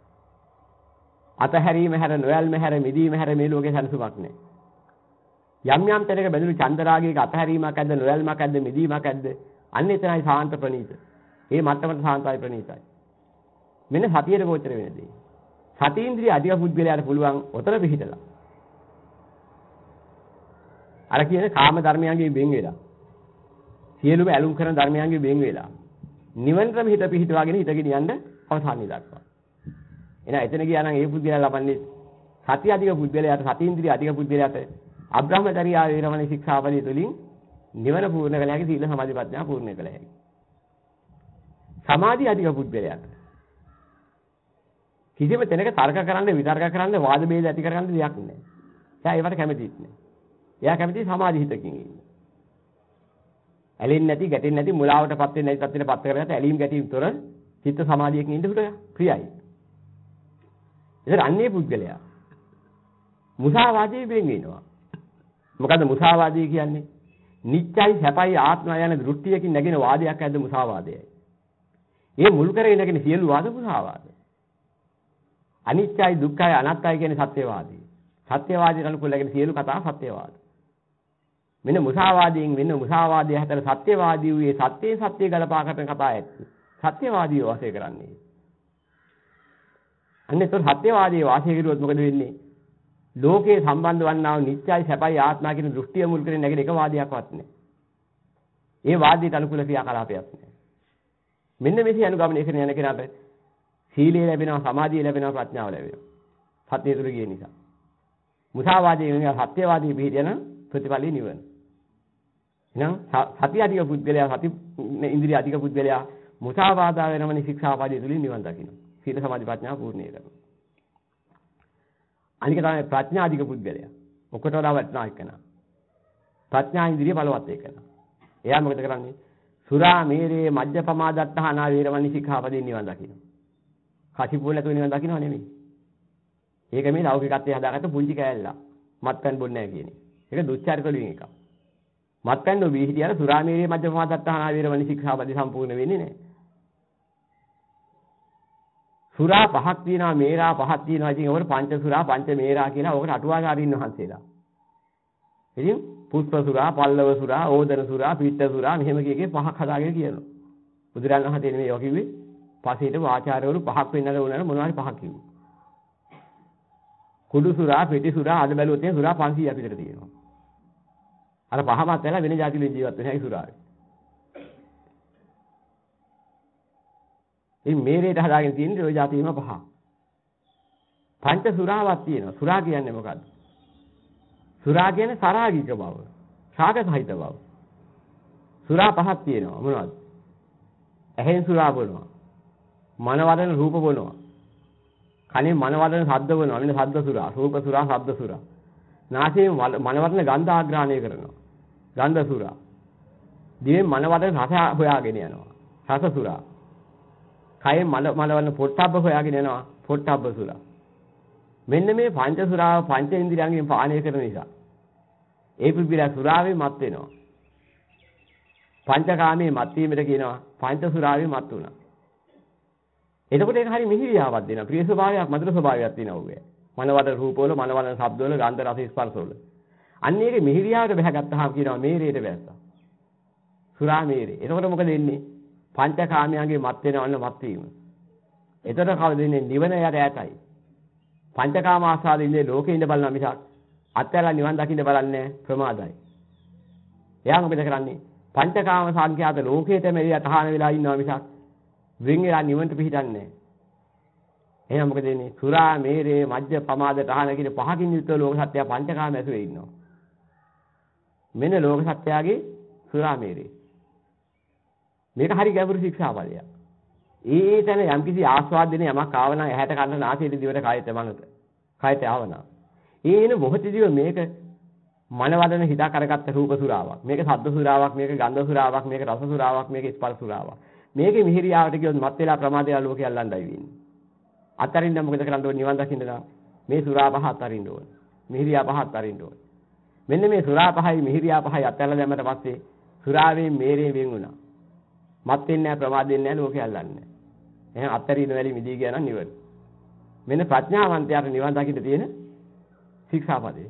අතහැරීම හැර, නොයල්ම හැර, මිදීම හැර මේ ලෝකේ සැනසුමක් නැහැ. යම් යම් තැනක බැඳුණු චන්දරාගයක අතහැරීමක් ඇද්ද, නොයල්මක් ඇද්ද, මිදීමක් ඇද්ද, අන්න එතනයි සාන්ත ප්‍රණීත. මේ මට්ටමට සාන්තයි ප්‍රණීතයි. මෙන්න සතියට ගෝචර වෙන දේ. සතීන්ද්‍රිය අධික පුද්ගලයාට පුළුවන් උතර පිහිටලා. අර කියන කාම ධර්මයන්ගෙන් වෙන් වෙලා. සියලුම ඇලුම් කරන ධර්මයන්ගෙන් වෙන් වෙලා. නිවනටම හිත පිහිටවාගෙන හිතගෙන යන්න අවසානිය දක්වා. එහෙනම් එතන ගියා නම් ඒ පුද්ගලයා ලබන්නේ සතිය අධික පුද්ගලයාට, සතීන්ද්‍රිය අධික පුද්ගලයාට අබ්‍රහ්මචර්යා වේරමණී ශික්ෂාපදයේ තුලින් නිවන පූර්ණ කළ හැකි, සීල සමාධි ප්‍රඥා පූර්ණ කළ හැකි. සමාධි අධික පුද්ගලයාට කිසිම තැනක තර්ක කරන්න, විතර්ක කරන්න, වාද ભેද ඇති කරගන්න දෙයක් නැහැ. එයා ඒවට කැමතිත් නැහැ. එයා කැමති සමාධි හිතකින් ඉන්න. ඇලෙන්නේ නැති, ගැටෙන්නේ නැති, මුලාවටපත් වෙන්නේ නැති තත්ත්වෙටපත් කරගත්ත ඇලීම් ගැටීම් තොර චිත්ත සමාධියකින් ඉන්න උට ප්‍රියයි. ඒතර අන්නේ පුද්ගලයා මුසාවාදයේ වෙන් වෙනවා. මොකද මුසාවාදී කියන්නේ? නිත්‍යයි, සැපයි, ආත්මය යන දෘෂ්ටියකින් නැගෙන වාදයක් ඇද්ද මුසාවාදයයි. ඒ මුල් කරගෙන නැගෙන සියලු වාද මුසාවාද. අනිත්‍යයි, දුක්ඛයි, අනාත්තයි කියන්නේ සත්‍යවාදී. සත්‍යවාදීන් අනුකූල නැගෙන සියලු කතා සත්‍යවාද. මෙන්න මුසාවාදයෙන් වෙන මුසාවාදයේ හැතර සත්‍යවාදී වූ ඒ සත්‍ය ගලපා කරන කතා ඇත්ත. සත්‍යවාදී වාසය කරන්නේ. අන්නේ તો සත්‍යවාදී වාසය කරුවොත් මොකද වෙන්නේ? ලෝකේ සම්බන්ධ වන්නා වූ නිත්‍යයි සැපයි ආත්මා කියන දෘෂ්ටිය මුල් කරගෙන නැගෙන එක වාදයක්වත් නැහැ. ඒ වාදයට අනුකූල ක්‍රියාකලාපයක් නැහැ. මෙන්න මේක අනුගමනය කරන යන කෙනාට සීලය ලැබෙනවා, සමාධිය ලැබෙනවා, ප්‍රඥාව ලැබෙනවා. සත්‍ය තුල ගිය නිසා. මුසාවාදී වෙන සත්‍යවාදී පිළිදෙන ප්‍රතිපලී නිවන. එහෙනම් සතිය අධික පුද්ගලයා සති ඉන්ද්‍රිය අධික පුද්ගලයා මුසාවාදා වෙනමනි ශික්ෂාපදයේ තුලින් නිවන් දකින්න. සීල සමාධි ප්‍රඥා පූර්ණේ කරනවා. අනික තමයි ප්‍රඥා අධික පුද්ගලයා. ඔකට වඩා වටිනා එකනා. ප්‍රඥා ඉන්ද්‍රිය බලවත් එකනා. එයා මොකද කරන්නේ? සුරා මේරේ මජ්ජ පමාදත්තානා වේරමණී ශික්ෂාපදයෙන් නිවන් දකින්න. කසිපුව නැතුව නිවන් දකින්නව නෙමෙයි. ඒක මේ ලෞකිකත්වයේ හදාගත්ත පුංචි කෑල්ල. මත්පැන් බොන්නේ නැහැ කියන්නේ. ඒක දුස්චරිත වලින් එකක්. මත්පැන් නොබී හිටියන සුරා මේරේ මජ්ජ පමාදත්තානා වේරමණී ශික්ෂාපදේ සම්පූර්ණ වෙන්නේ නැහැ. සුරා පහක් තියෙනවා, මේරා පහක් තියෙනවා. ඉතින් ඔකට පංච සුරා, පංච මේරා කියලා ඔකට අටුවාචාරින් වහන්සේලා. ඉතින් පුෂ්ප සුරා, පල්ලව සුරා, ඕදන සුරා, පිට්ඨ සුරා මෙහෙම කීකේ පහක් හදාගෙන කියනවා. බුදුරජාණන් වහන්සේ මේ යෝ කිව්වේ පස්සේ හිටපු ආචාර්යවරු පහක් වෙන්නද උනන මොනවාරි පහක් කිව්වා. කුඩු සුරා, පිටි සුරා, අද බැලුවොත් එහෙනම් සුරා 500ක් විතර තියෙනවා. අර පහමත් වෙලා වෙන જાති වලින් ජීවත් වෙන හැකි සුරාවේ. ඉතින් මේරේට හදාගෙන තියෙන්නේ ওই જાතියම පහ. පංච සුරාවක් තියෙනවා. සුරා කියන්නේ මොකද්ද? සුරා කියන්නේ සරාගික බව. ශාක සහිත බව. සුරා පහක් තියෙනවා. මොනවද? ඇහෙන් සුරා බොනවා. මනවදන රූප බොනවා. කනෙන් මනවදන ශබ්ද බොනවා. මෙන්න ශබ්ද සුරා, රූප සුරා, ශබ්ද සුරා. නාසයෙන් මනවදන ගන්ධ ආග්‍රහණය කරනවා. ගන්ධ සුරා. දිවෙන් මනවදන රස හොයාගෙන යනවා. රස සුරා. කයෙන් මනවදන පොට්ටබ්බ හොයාගෙන යනවා. පොට්ටබ්බ සුරා. මෙන්න මේ පංච සුරාව පංච ඉන්ද්‍රියයන්ගෙන් පානය කරන නිසා ඒ පිළිබිලා සුරාවේ මත් වෙනවා. පංචකාමයේ මත් වීමට කියනවා පංච සුරාවේ මත් වුණා. එතකොට ඒක හරි මිහිරියාවක් දෙනවා. ප්‍රිය ස්වභාවයක්, මధుර ස්වභාවයක් තියෙනවා ඔය. මනවද රූපවල, මනවද ශබ්දවල, ගන්ධ රස ස්පර්ශවල. අන්න ඒකේ මිහිරියාවට බහගත්තාම කියනවා මේරේට බැස්සා. සුරා මේරේ. එතකොට මොකද වෙන්නේ? පංචකාමයන්ගේ මත් වෙනවන්න මත් වීම. එතකොට කවද වෙන්නේ? නිවන යට ඇතයි. පංචකාම ආසාදින්නේ ලෝකේ ඉඳ බලන මිසක් අත්හැරලා නිවන් දකින්න බලන්නේ ප්‍රමාදයි. එයා මොකද කරන්නේ? පංචකාම සංඛ්‍යාත ලෝකේටම එළිය තහන වෙලා ඉන්නවා මිසක් වෙන් වෙලා නිවන්ට පිහිටන්නේ නැහැ. එහෙනම් මොකද වෙන්නේ? සුරා මේරේ මජ්ජ පමාද තහන කියන පහකින් යුක්ත ලෝක සත්‍යය පංචකාම ඇසුරේ ඉන්නවා. මෙන්න ලෝක සත්‍යයගේ සුරා මේරේ. මේක හරි ගැඹුරු ශික්ෂාපදයක්. ඒ තැන යම්කිසි ආස්වාදයෙන් යමක් ආවනම් ඇහැට කන්න නාසයට දිවට කයට මනට කයට ආවනම් ඒන මොහොතේදී මේක මනවදන හිතා කරගත්ත රූප සුරාවක්, මේක ශබ්ද සුරාවක්, මේක ගන්ධ සුරාවක්, මේක රස සුරාවක්, මේක ස්පර්ශ සුරාවක්. මේකේ මිහිරියාවට කියොත් මත් වෙලා ප්‍රමාදයට ලෝකේ අල්ලන්නයි වෙන්නේ. අතරින්ද මොකද කරන්න ඕනේ? නිවන් දකින්න නම් මේ සුරා පහ අතරින්න ඕනේ. මිහිරියා පහ අතරින්න ඕනේ. මෙන්න මේ සුරා පහයි මිහිරියා පහයි අතහැරලා දැම්මට පස්සේ සුරාවෙන් මේරේ වෙන් වුණා. මත් වෙන්නේ නැහැ, ප්‍රමාද වෙන්නේ නැහැ, ලෝකේ අල්ලන්නේ නැහැ. එහෙනම් අත්තරින වැලි මිදී ගියා නම් නිවන. මෙන්න ප්‍රඥාවන්තයාට නිවන් දකින්න තියෙන ශික්ෂාපදේ.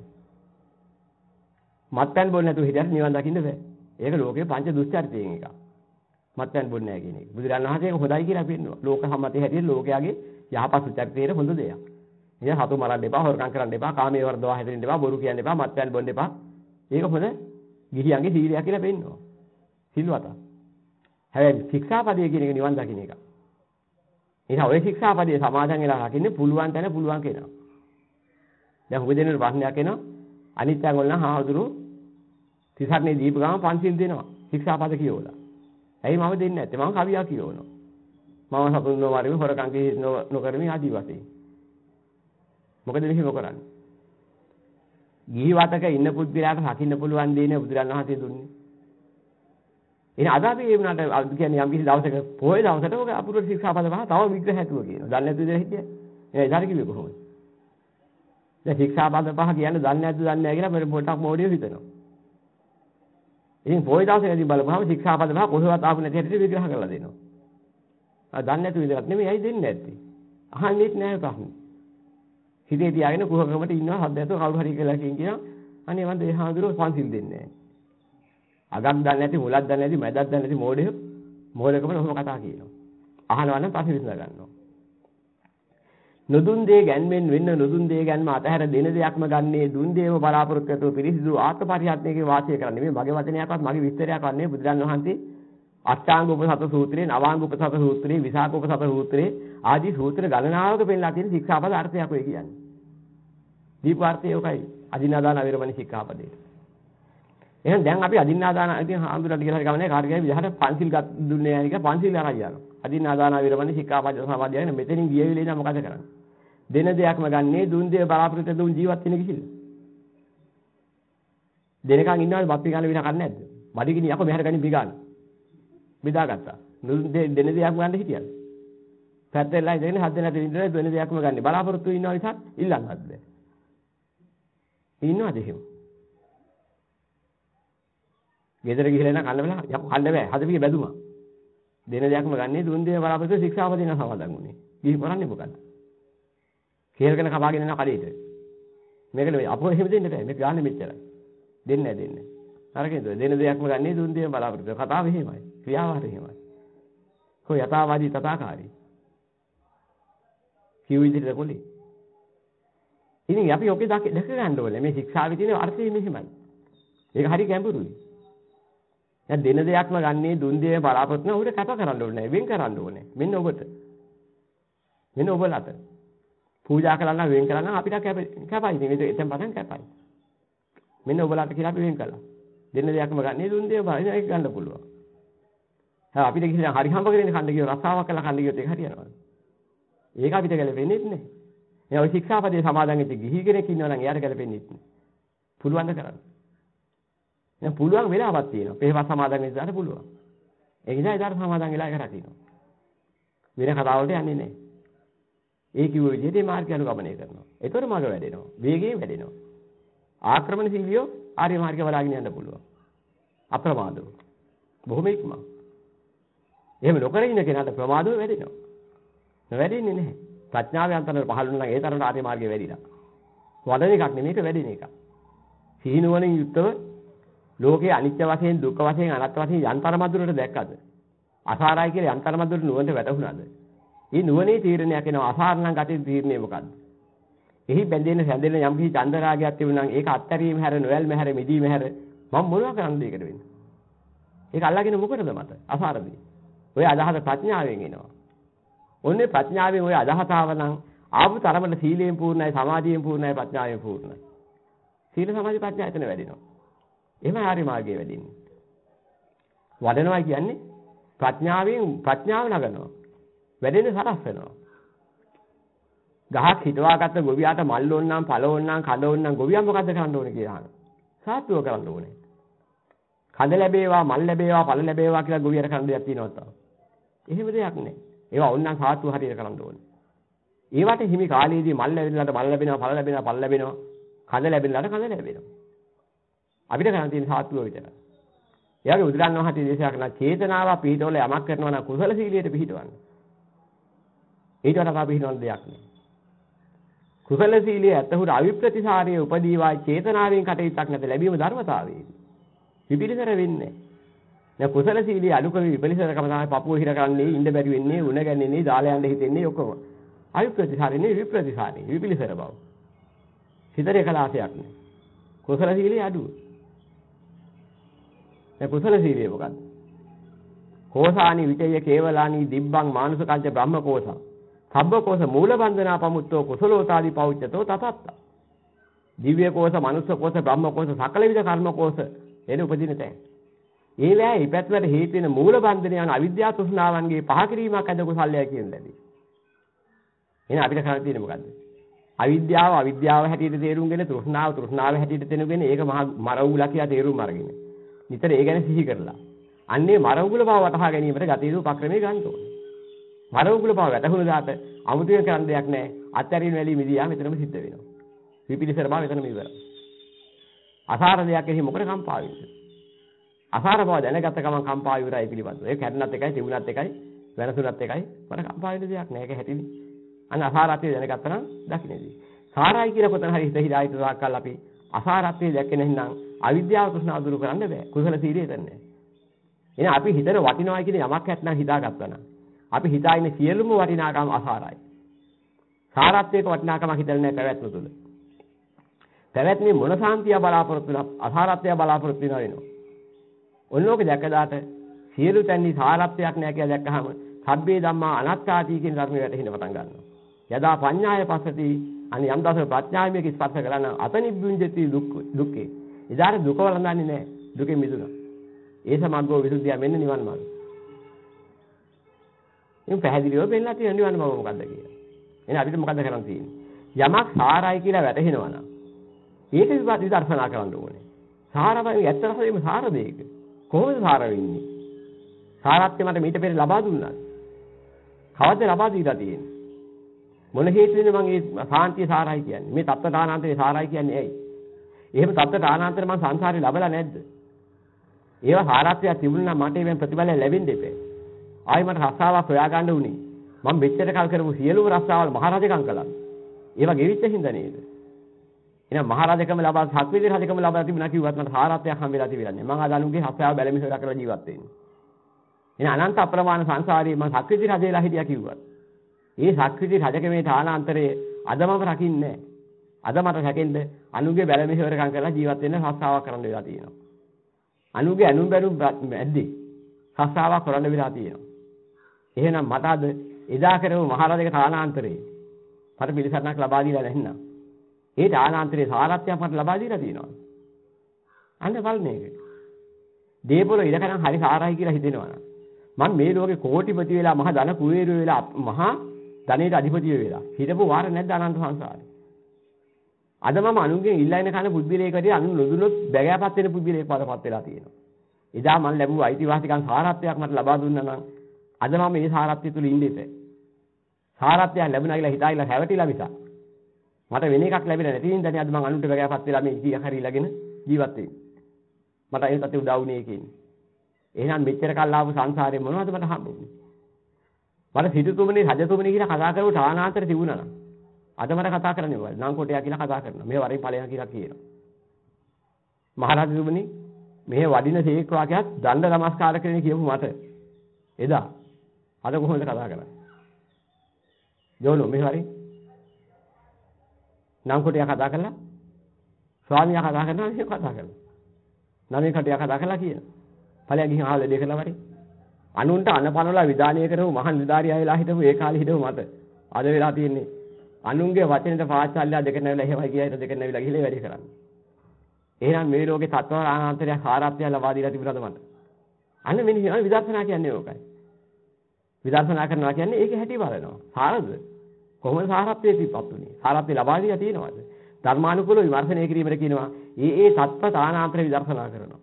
මත්පැන් බොන්නේ නැතුව හිටියත් නිවන් දකින්න බෑ. ඒක ලෝකේ පංච දුස්චරිතයෙන් එකක්. මත්පැන් බොන්නේ නැහැ කියන එක. බුදුරජාණන් වහන්සේ ඒක හොඳයි කියලා පෙන්නනවා. ලෝක සම්මතයේ හැටියට ලෝකයාගේ යහපත් සුචරිතයේ හොඳ දෙයක්. ඉතින් හතු මරන්න එපා, හොරකම් කරන්න එපා, කාමයේ වර්ධව හැදෙන්න එපා, බොරු කියන්න එපා, මත්පැන් බොන්න එපා. ඒක හොඳ ගිහියන්ගේ සීලයක් කියලා පෙන්නනවා. සිල්වත. හැබැයි ශික්ෂාපදයේ කියන එක නිවන් දකින්න එක. එහෙනම් ඔය ශික්ෂාපදයේ සමාදන් වෙලා රකින්න පුළුවන් තැන පුළුවන් කෙනා. දැන් ඔබ දෙන ප්‍රශ්නයක් එනවා. අනිත්‍යං වල නම් හාමුදුරු තිසරණේ දීප ගාම පන්සිල් දෙනවා. ශික්ෂාපද කියවලා. ඇයි මම දෙන්නේ නැත්තේ? මම කවියා කියවනවා. මම සතුන් නොවරමි, හොරකම් නොකරමි ආදී වශයෙන්. මොකද මෙහෙම කරන්නේ? ගිහි වතක ඉන්න පුද්ගලයාට රකින්න පුළුවන් දේ නේ බුදුරන් වහන්සේ දුන්නේ. එහෙනම් අද අපි ඒ වුණාට කියන්නේ යම් කිසි දවසක පොයේ දවසට ඔක අපූර්ව ශික්ෂාපද පහ තව විග්‍රහ හැතුව කියනවා. දන්නේ නැතුව ඉඳලා හිටියේ. ඒ ඉදාර කිව්වේ කොහොමද? දැන් ශික්ෂාපද පහ කියන්නේ දන්නේ නැද්ද දන්නේ නැහැ කියලා මම පොඩක් මොඩිය හිතනවා. ඉතින් පොයේ දවසේදී බලපුවම ශික්ෂාපද පහ කොහෙවත් ආපු නැති හැටි විග්‍රහ කරලා දෙනවා. ආ දන්නේ නැතුව ඉඳලත් නෙමෙයි ඇයි දෙන්නේ නැත්තේ? අහන්නෙත් නැහැ ප්‍රශ්නේ. හිතේ තියාගෙන කුහකකමට ඉන්නවා හද නැතුව කවුරු හරි කියලා කියනවා. අනේ මන් දෙහාඳුරෝ පන්සිල් දෙන්නේ නැහැ. අගක් දන්නේ නැති, මුලක් දන්නේ නැති, මැදක් දන්නේ නැති මෝඩයෝ මෝඩකම ඔහොම කතා කියනවා. අහනවා නම් පස්සේ විසඳ ගන්නවා. නොදුන් දේ ගැන්වෙන් වෙන්න නොදුන් දේ ගැන්ම අතහැර දෙන දෙයක්ම ගන්නේ දුන් දේව බලාපොරොත්තු ඇතුව පිරිසිදු ආත්මපරිහත්නයේ වාසය කරන්නේ. මේ මගේ වචනයක්වත් මගේ විස්තරයක්වත් නෙවෙයි. බුදුරන් වහන්සේ අෂ්ටාංග උපසත සූත්‍රයේ, නවාංග උපසත සූත්‍රයේ, විසාක උපසත සූත්‍රයේ ආදී සූත්‍ර ගණනාවක පෙන්නලා තියෙන ශික්ෂාපද අර්ථයක් ඔය කියන්නේ. දීපාර්ථය ඔකයි අදින්නාදාන විරමණී ශික්ෂාපදේ. එහෙනම් දැන් අපි අදින්නාදාන ඉතින් හාමුදුරට කියලා හරි ගමනේ කාර්යය විදිහට පන්සිල් දුන්නේ නැහැ කියලා පන්සිල් අරන් යනවා. අදින්නාදාන විරමණී ශික්ෂාපද සමාදියාගෙන මෙතනින් ගිය වෙලේ නම් මොකද කරන්නේ? දෙන දෙයක්ම ගන්නේ දුන් දේ බලාපොරොත්තු දුන් ජීවත් වෙන කිසිල. දෙනකන් ඉන්නවද බප්පි ගන්න විනා කන්නේ නැද්ද? මඩිගිනි යකෝ මෙහෙර ගනින් බිගාන. බෙදාගත්තා. දුන් දේ දෙන දෙයක්ම ගන්න හිටියද? පැත්තෙල්ලා ඉඳගෙන හද නැති විදිහට දෙන දෙයක්ම ගන්න. බලාපොරොත්තු ඉන්නවා නිසා ඉල්ලන්නත් බෑ. ඉන්නවද එහෙම? ගෙදර ගිහලා එන කන්න වෙලා යකෝ කන්න බෑ. හදපිය බැදුමා. දෙන දෙයක්ම ගන්නේ දුන් දේ බලාපොරොත්තු ශික්ෂාපදින සමාදන් වුණේ. ගිහි කරන්නේ මොකද්ද? කේල්ගෙන කපාගෙන යන කඩේට. මේක නෙවෙයි අපෝ එහෙම දෙන්න බෑ. මේක ගන්න මෙච්චරයි. දෙන්නේ නැහැ. අරගෙනද දෙන දෙයක්ම ගන්නේ දුන් දේ බලාපොරොත්තු. කතාව එහෙමයි. ක්‍රියාව හරි එහෙමයි. කොයි යථාවාදී තථාකාරී. කිව් විදිහට කොලේ. ඉතින් අපි ඔකේ දැක ගන්න ඕනේ. මේ ශික්ෂාවේ තියෙන අර්ථය මෙහෙමයි. ඒක හරි ගැඹුරුයි. දැන් දෙන දෙයක්ම ගන්නේ දුන් දේ බලාපොරොත්තු උඩ කැප කරන්න ඕනේ. වෙන් කරන්න ඕනේ. මෙන්න ඔබට. මෙන්න ඔබලට. පූජා කළා නම් වෙන් කළා නම් අපිට කැපයි. ඉතින් එතෙන් පටන් කැපයි. මෙන්න ඔබලට කියලා අපි වෙන් කළා. දෙන දෙයක්ම ගන්නේ දුන් දේ බලන එක ගන්න පුළුවන්. හා අපිට කිසිම හරි හම්බ කරගෙන කන්න ගියොත් රස්සාවක් කළා කන්න ගියොත් ඒක හරියනවද? ඒක අපිට ගැලපෙන්නේ නැහැ. ඒ ඔය ශික්ෂාපදේ සමාදන් වෙච්ච ගිහි කෙනෙක් ඉන්නවා නම් එයාට ගැලපෙන්නේ නැහැ. පුළුවන් ද කරන්න. දැන් පුළුවන් වෙලාවක් තියෙනවා. පෙරවත් සමාදන් වෙන්න දාන්න පුළුවන්. ඒ නිසා ඒදාට සමාදන් වෙලා කරා තියෙනවා. වෙන කතාවලට යන්නේ නැහැ. ඒ කිව්ව විදිහට මේ මාර්ගය අනුගමනය කරනවා. ඒතර මග වැඩෙනවා. වේගයෙන් වැඩෙනවා. ආක්‍රමණශීලියෝ ආර්ය මාර්ගය වලාගෙන යන්න පුළුවන්. අප්‍රමාදව. බොහොම ඉක්මන. එහෙම නොකර ඉන්න කෙනාට ප්‍රමාදව වැඩෙනවා. වැඩෙන්නේ නැහැ. ප්‍රඥාවේ අන්තරවල පහළ වුණා නම් ඒ තරමට ආර්ය මාර්ගය වැඩිලා. වඩන එකක් නෙමෙයි ඒක වැඩින එකක්. සීනුවණින් යුක්තව ලෝකයේ අනිත්‍ය වශයෙන්, දුක්ඛ වශයෙන්, අනාත්ම වශයෙන් යන්තරමදුරට දැක්කද? අසාරයි කියලා යන්තරමදුරට නුවණට වැටහුණාද? මේ නුවණේ තීරණයක් එනවා අසාරණං ගතිය තීරණය මොකද්ද? එහි බැඳෙන සැඳෙන යම් කිසි චන්දරාගයක් තිබුණා නම් ඒක අත්තරීම හැර නොයල්ම හැර මිදීම හැර මම මොනවා කරන්නද ඒකට වෙන්නේ? ඒක අල්ලගෙන මොකටද මට? අසාරදී. ඔය අදහස ප්‍රඥාවෙන් එනවා. ඔන්නේ ප්‍රඥාවෙන් ඔය අදහස ආවනම් ආපු තරමට සීලයෙන් පූර්ණයි, සමාධියෙන් පූර්ණයි, ප්‍රඥාවෙන් පූර්ණයි. සීල සමාධි ප්‍රඥා එතන වැඩිනවා. එහෙම ආර්ය මාර්ගයේ වැඩින්නේ. වඩනවා කියන්නේ ප්‍රඥාව නගනවා. වැඩෙන්නේ සරස් වෙනවා. ගහක් හිටවාගත්ත ගොවියාට මල් ඕන්නම්, පළ ඕන්නම්, කඳ ඕන්නම් ගොවියා මොකද්ද කරන්න ඕනේ කියලා අහනවා. සාත්තුව කරන්න ඕනේ. කඳ ලැබේවා, මල් ලැබේවා, පළ ලැබේවා කියලා ගොවියාට කරන්න දෙයක් තියෙනවද තාම? එහෙම දෙයක් නැහැ. ඒවා ඕන්නම් සාත්තුව හරියට කරන්න ඕනේ. ඒවට හිමි කාලයේදී මල් ලැබෙනලාට මල් ලැබෙනවා, පළ ලැබෙනවා, පළ ලැබෙනවා, කඳ ලැබෙනලාට කඳ ලැබෙනවා. අපිට කරන්න තියෙන සාත්තුව විතරයි. එයාගේ බුදුරන් වහන්සේ දේශනා කරන චේතනාව පිහිටවල යමක් කරනවා නම් කුසල සීලියට පිහිටවන්න. ඊට වඩා පිහිටවන්න දෙයක් නෑ. කුසල සීලිය ඇත්තහුට අවිප්‍රතිසාරයේ උපදීවා චේතනාවෙන් කටයුත්තක් නැත ලැබීම ධර්මතාවයේදී. විපිලිසර වෙන්නේ නෑ. කුසල සීලිය අනුකම විපිලිසරකම තමයි පපුව හිර කරන්නේ, ඉන්න බැරි වෙන්නේ, උණ ගැන්නේ, දාලා යන්න හිතෙන්නේ ඔක්කොම. අවිප්‍රතිසාරේ විප්‍රතිසාරේ විපිලිසර බව. හිතරේ කලාසයක් නෑ. කුසල සීලිය අඩුව. දැන් කුසල සීලිය මොකක්ද? කෝසානි විචය කේවලානි දිබ්බං මානුසකංච බ්‍රහ්මකෝසං සබ්බකෝස මූල බන්ධනා පමුත්තෝ කුසලෝතාදී පෞච්චතෝ තතත්ත. දිව්‍ය කෝස, මනුස්ස කෝස, බ්‍රහ්ම කෝස, සකල විද කර්ම කෝස එන උපදින තැන්. ඒ වේ ඉපැත්වලට හේතු වෙන මූල බන්ධන යන අවිද්‍යාව තෘෂ්ණාවන්ගේ පහ කිරීමක් අද කුසල්යයි කියන දෙදී. එහෙනම් අපිට කරන්න තියෙන්නේ මොකද්ද? අවිද්‍යාව හැටියට තේරුම්ගෙන තෘෂ්ණාව හැටියට තේරුම්ගෙන ඒක මර උගුලා කියලා තේරුම් අරගෙන. නිතර ඒ ගැන සිහි කරලා. අන්නේ මර උගුල බව වටහා ගැනීමට ගත යුතු උපක්‍රමයේ ගන්න ඕනේ. මර උගුල බව වැටහුණු දාට අමුතුවෙන් කරන්න දෙයක් නැහැ. අත්හැරීම වැලී මිදියා මෙතනම සිද්ධ වෙනවා. විපිලිසර බව මෙතනම ඉවරයි. අසාර දෙයක් එහි මොකද කම්පා වෙන්නේ? අසාර බව දැනගත්ත ගමන් කම්පා ඉවරයි පිළිබඳව. ඒක කැඩුණත් එකයි, තිබුණත් එකයි, වෙනසුණත් එකයි. මට කම්පා වෙන්න දෙයක් නැහැ. ඒක හැටිනේ. අන්න අසාරත්වය දැනගත්තා නම් දකින්නේදී. සාරයි කියලා කොතන හරි හිත හිතායි තාක්කල් අපි අසාරත්වය දැක්කේ නැත්නම් අවිද්‍යාව තෘෂ්ණාව දුරු කරන්න බෑ. කුසල සීලය එතනනේ. එහෙනම් අපි හිතන වටිනවා කියන යමක් නැත්නම් හිතාගත්තා නම් අපි හිතා ඉන්නේ සියලුම වටිනාකම් අසාරයි. සාරත්වයක වටිනාකමක් හිතන්නේ නැහැ පැවැත්ම තුළ. පැවැත්මේ මොන සාන්තිය බලාපොරොත්තු වෙන අසාරත්වය බලාපොරොත්තු වෙනවා. ඔන්නෝක දැකලාට සියලු තැන්හි සාරත්වයක් නැහැ කියලා දැක්කහම සබ්බේ ධම්මා අනාත්තාති කියන ධර්මය වැටහෙන්න පටන් ගන්නවා. යදා පඤ්ඤාය පස්සති අනි යම් දවසක ප්‍රඥාවමියක ස්පර්ශ කරලා නම් අතනිබ්බුංජති දුක්ඛේ. ඉදාට දුක වළඳන්නේ නැහැ. දුකෙන් මිදුණා. ඒ සමග්ගෝ විසුද්ධිය මෙන්න නිවන් මාර්ගය. මේ පැහැදිලිව වෙන්නලා තියෙන නිවන් මාර්ගය මොකද්ද කියලා. එහෙනම් අපිට මොකද්ද කරන්න තියෙන්නේ? යමක් සාරයි කියලා වැටහෙනවා නම් ඒක විදර්ශනා කරන්න ඕනේ. සාරවයි ඇත්ත රසෙම සාර දෙයක. කොහොමද සාර වෙන්නේ? සාරත්වය මට මීට පෙර ලබා දුන්නා. කවද්ද ලබා දීලා තියෙන්නේ? මොන හේතුවෙන්ද මම මේ සාන්තිය සාරයි කියන්නේ? මේ තත්ත්වදානාන්තරේ සාරයි කියන්නේ ඇයි? එහෙම තත්ත්වදානාන්තර මම සංසාරේ ලබලා නැද්ද? ඒවා සාරත්වය තිබුණා නම් මට ඒවෙන් ප්‍රතිඵල ලැබෙන්න දෙපේ. ආයි මට රස්සාවක් හොයාගන්න උනේ. මම මෙච්චර කල් කරපු සියලුම රස්සාවල් මහරජකම් කළා. ඒවා ගෙවිච්ච හින්දා නේද? එහෙනම් මහරජකම ලබා සක්විති රජකම ලබා තිබුණා කිව්වත් මට සාරත්වයක් හම් වෙලා තිබිලා නැහැ. මම අද අනුන්ගේ රස්සාව බැලමින් හොයලා කරලා ජීවත් වෙන්නේ. එහෙනම් අනන්ත අප්‍රමාණ සංසාරේ මම සක්විති රජේලා හිටියා කිව්වා. ඒ සක්විති රජකමේ තානාන්තරයේ අද මම රකින්නේ නැහැ. අද මට රැකෙන්න අනුන්ගේ බැලමින් හොයරකම් කරලා ජීවත් වෙන්න රස්සාවක් කරන්න වෙලා තියෙනවා. අනුන්ගේ අනුන් බැලුම් මැද්දේ රස්සාවක් කරන්න වෙලා තියෙනවා. එහෙනම් මට අද එදා කරපු මහරජක තානාන්තරේ මට පිළිසරණක් ලබා දීලා නැත්නම් ඒ තානාන්තරේ සාරත්වයක් මට ලබා දීලා තියෙනවා. අන්න බලන්නේ ඒක. දේපොළ ඉඩකනම් හරි සාරයි කියලා හිතෙනවා. මම මේ ලෝකේ කෝටිපති වෙලා මහා ධන කුවේරයෝ වෙලා මහා ධනෙට අධිපති වෙලා හිටපු වාර නැද්ද අනන්ත සංසාරේ. අද මම අනුන්ගෙන් ඉල්ලගෙන කන පුද්ගලයෙක්ට අනුන් නොදුනොත් බැගෑපත් වෙන පුද්ගලයෙක් වඩපත් වෙලා තියෙනවා. එදා මම ලැබුව අයිතිවාසිකම් සාරත්වයක් මට ලබා දුන්නා නම් අද මම මේ සාරත්වය තුල ඉන්නේ නැහැ. සාරත්වයක් ලැබුණා කියලා හිතාගෙන හැවටිලා මිසක් මට වෙන එකක් ලැබෙන්නේ නැති හින්දානේ අද මම අනුන්ට බැගෑපත් වෙලා මේ ඉතිහාස හරිලාගෙන ජීවත් වෙන්නේ. මට ඒක තත්ත්වෙ උදා වුණේ කියන්නේ. එහෙනම් මෙච්චර කල් ආපු සංසාරේ මොනවද මට හම්බුනේ? මට සිටුතුමනි රජතුමනි කියලා කතා කරපු තානාන්තර තිබුණා නම් අද මට කතා කරන්නේ මොකද? නම් කොටයා කියලා කතා කරනවා. මේ වරින් ඵලයන් කියලා කියනවා. මහරජතුමනි මෙහෙ වඩින සීක් වාක්‍යයක් දණ්ඩ නමස්කාර කරගෙන කියපු මට එදා අද කොහොමද කතා කරන්නේ? ජෝනෝ මේ වරින් නම් කොටයා කතා කළා ස්වාමියා කතා කරනවා මේ කතා කරනවා. නමේ කටයා කතා කළා කියන. ඵලයන් ගිහින් ආවද දෙක ළමරි. අනුන්ට අනපනවලා විධානය කරපු මහා නිදාරියා වෙලා හිටපු ඒ කාලේ හිටපු මට අද වෙලා තියෙන්නේ අනුන්ගේ වචනෙට පාච්චල්ලා දෙක නැවිලා එහෙමයි කියයිද දෙක නැවිලා ගිහලා වැඩි කරන්නේ. එහෙනම් මේ ලෝකේ තත්ත්වානාන්තරය සාරත්වය ලබා දීලා තිබුණාද මට? අන්න මෙන්න විදර්ශනා කියන්නේ ඕකයි. විදර්ශනා කරනවා කියන්නේ ඒකේ හැටි බලනවා. සාරද? කොහොමද සාරත්වයේ පිපත් උනේ? සාරත්වය ලබා දීලා තියෙනවද? ධර්මානුකූලව විමර්ශනය කිරීමට කියනවා ඒ තත්ත්වානාන්තර විදර්ශනා කරනවා.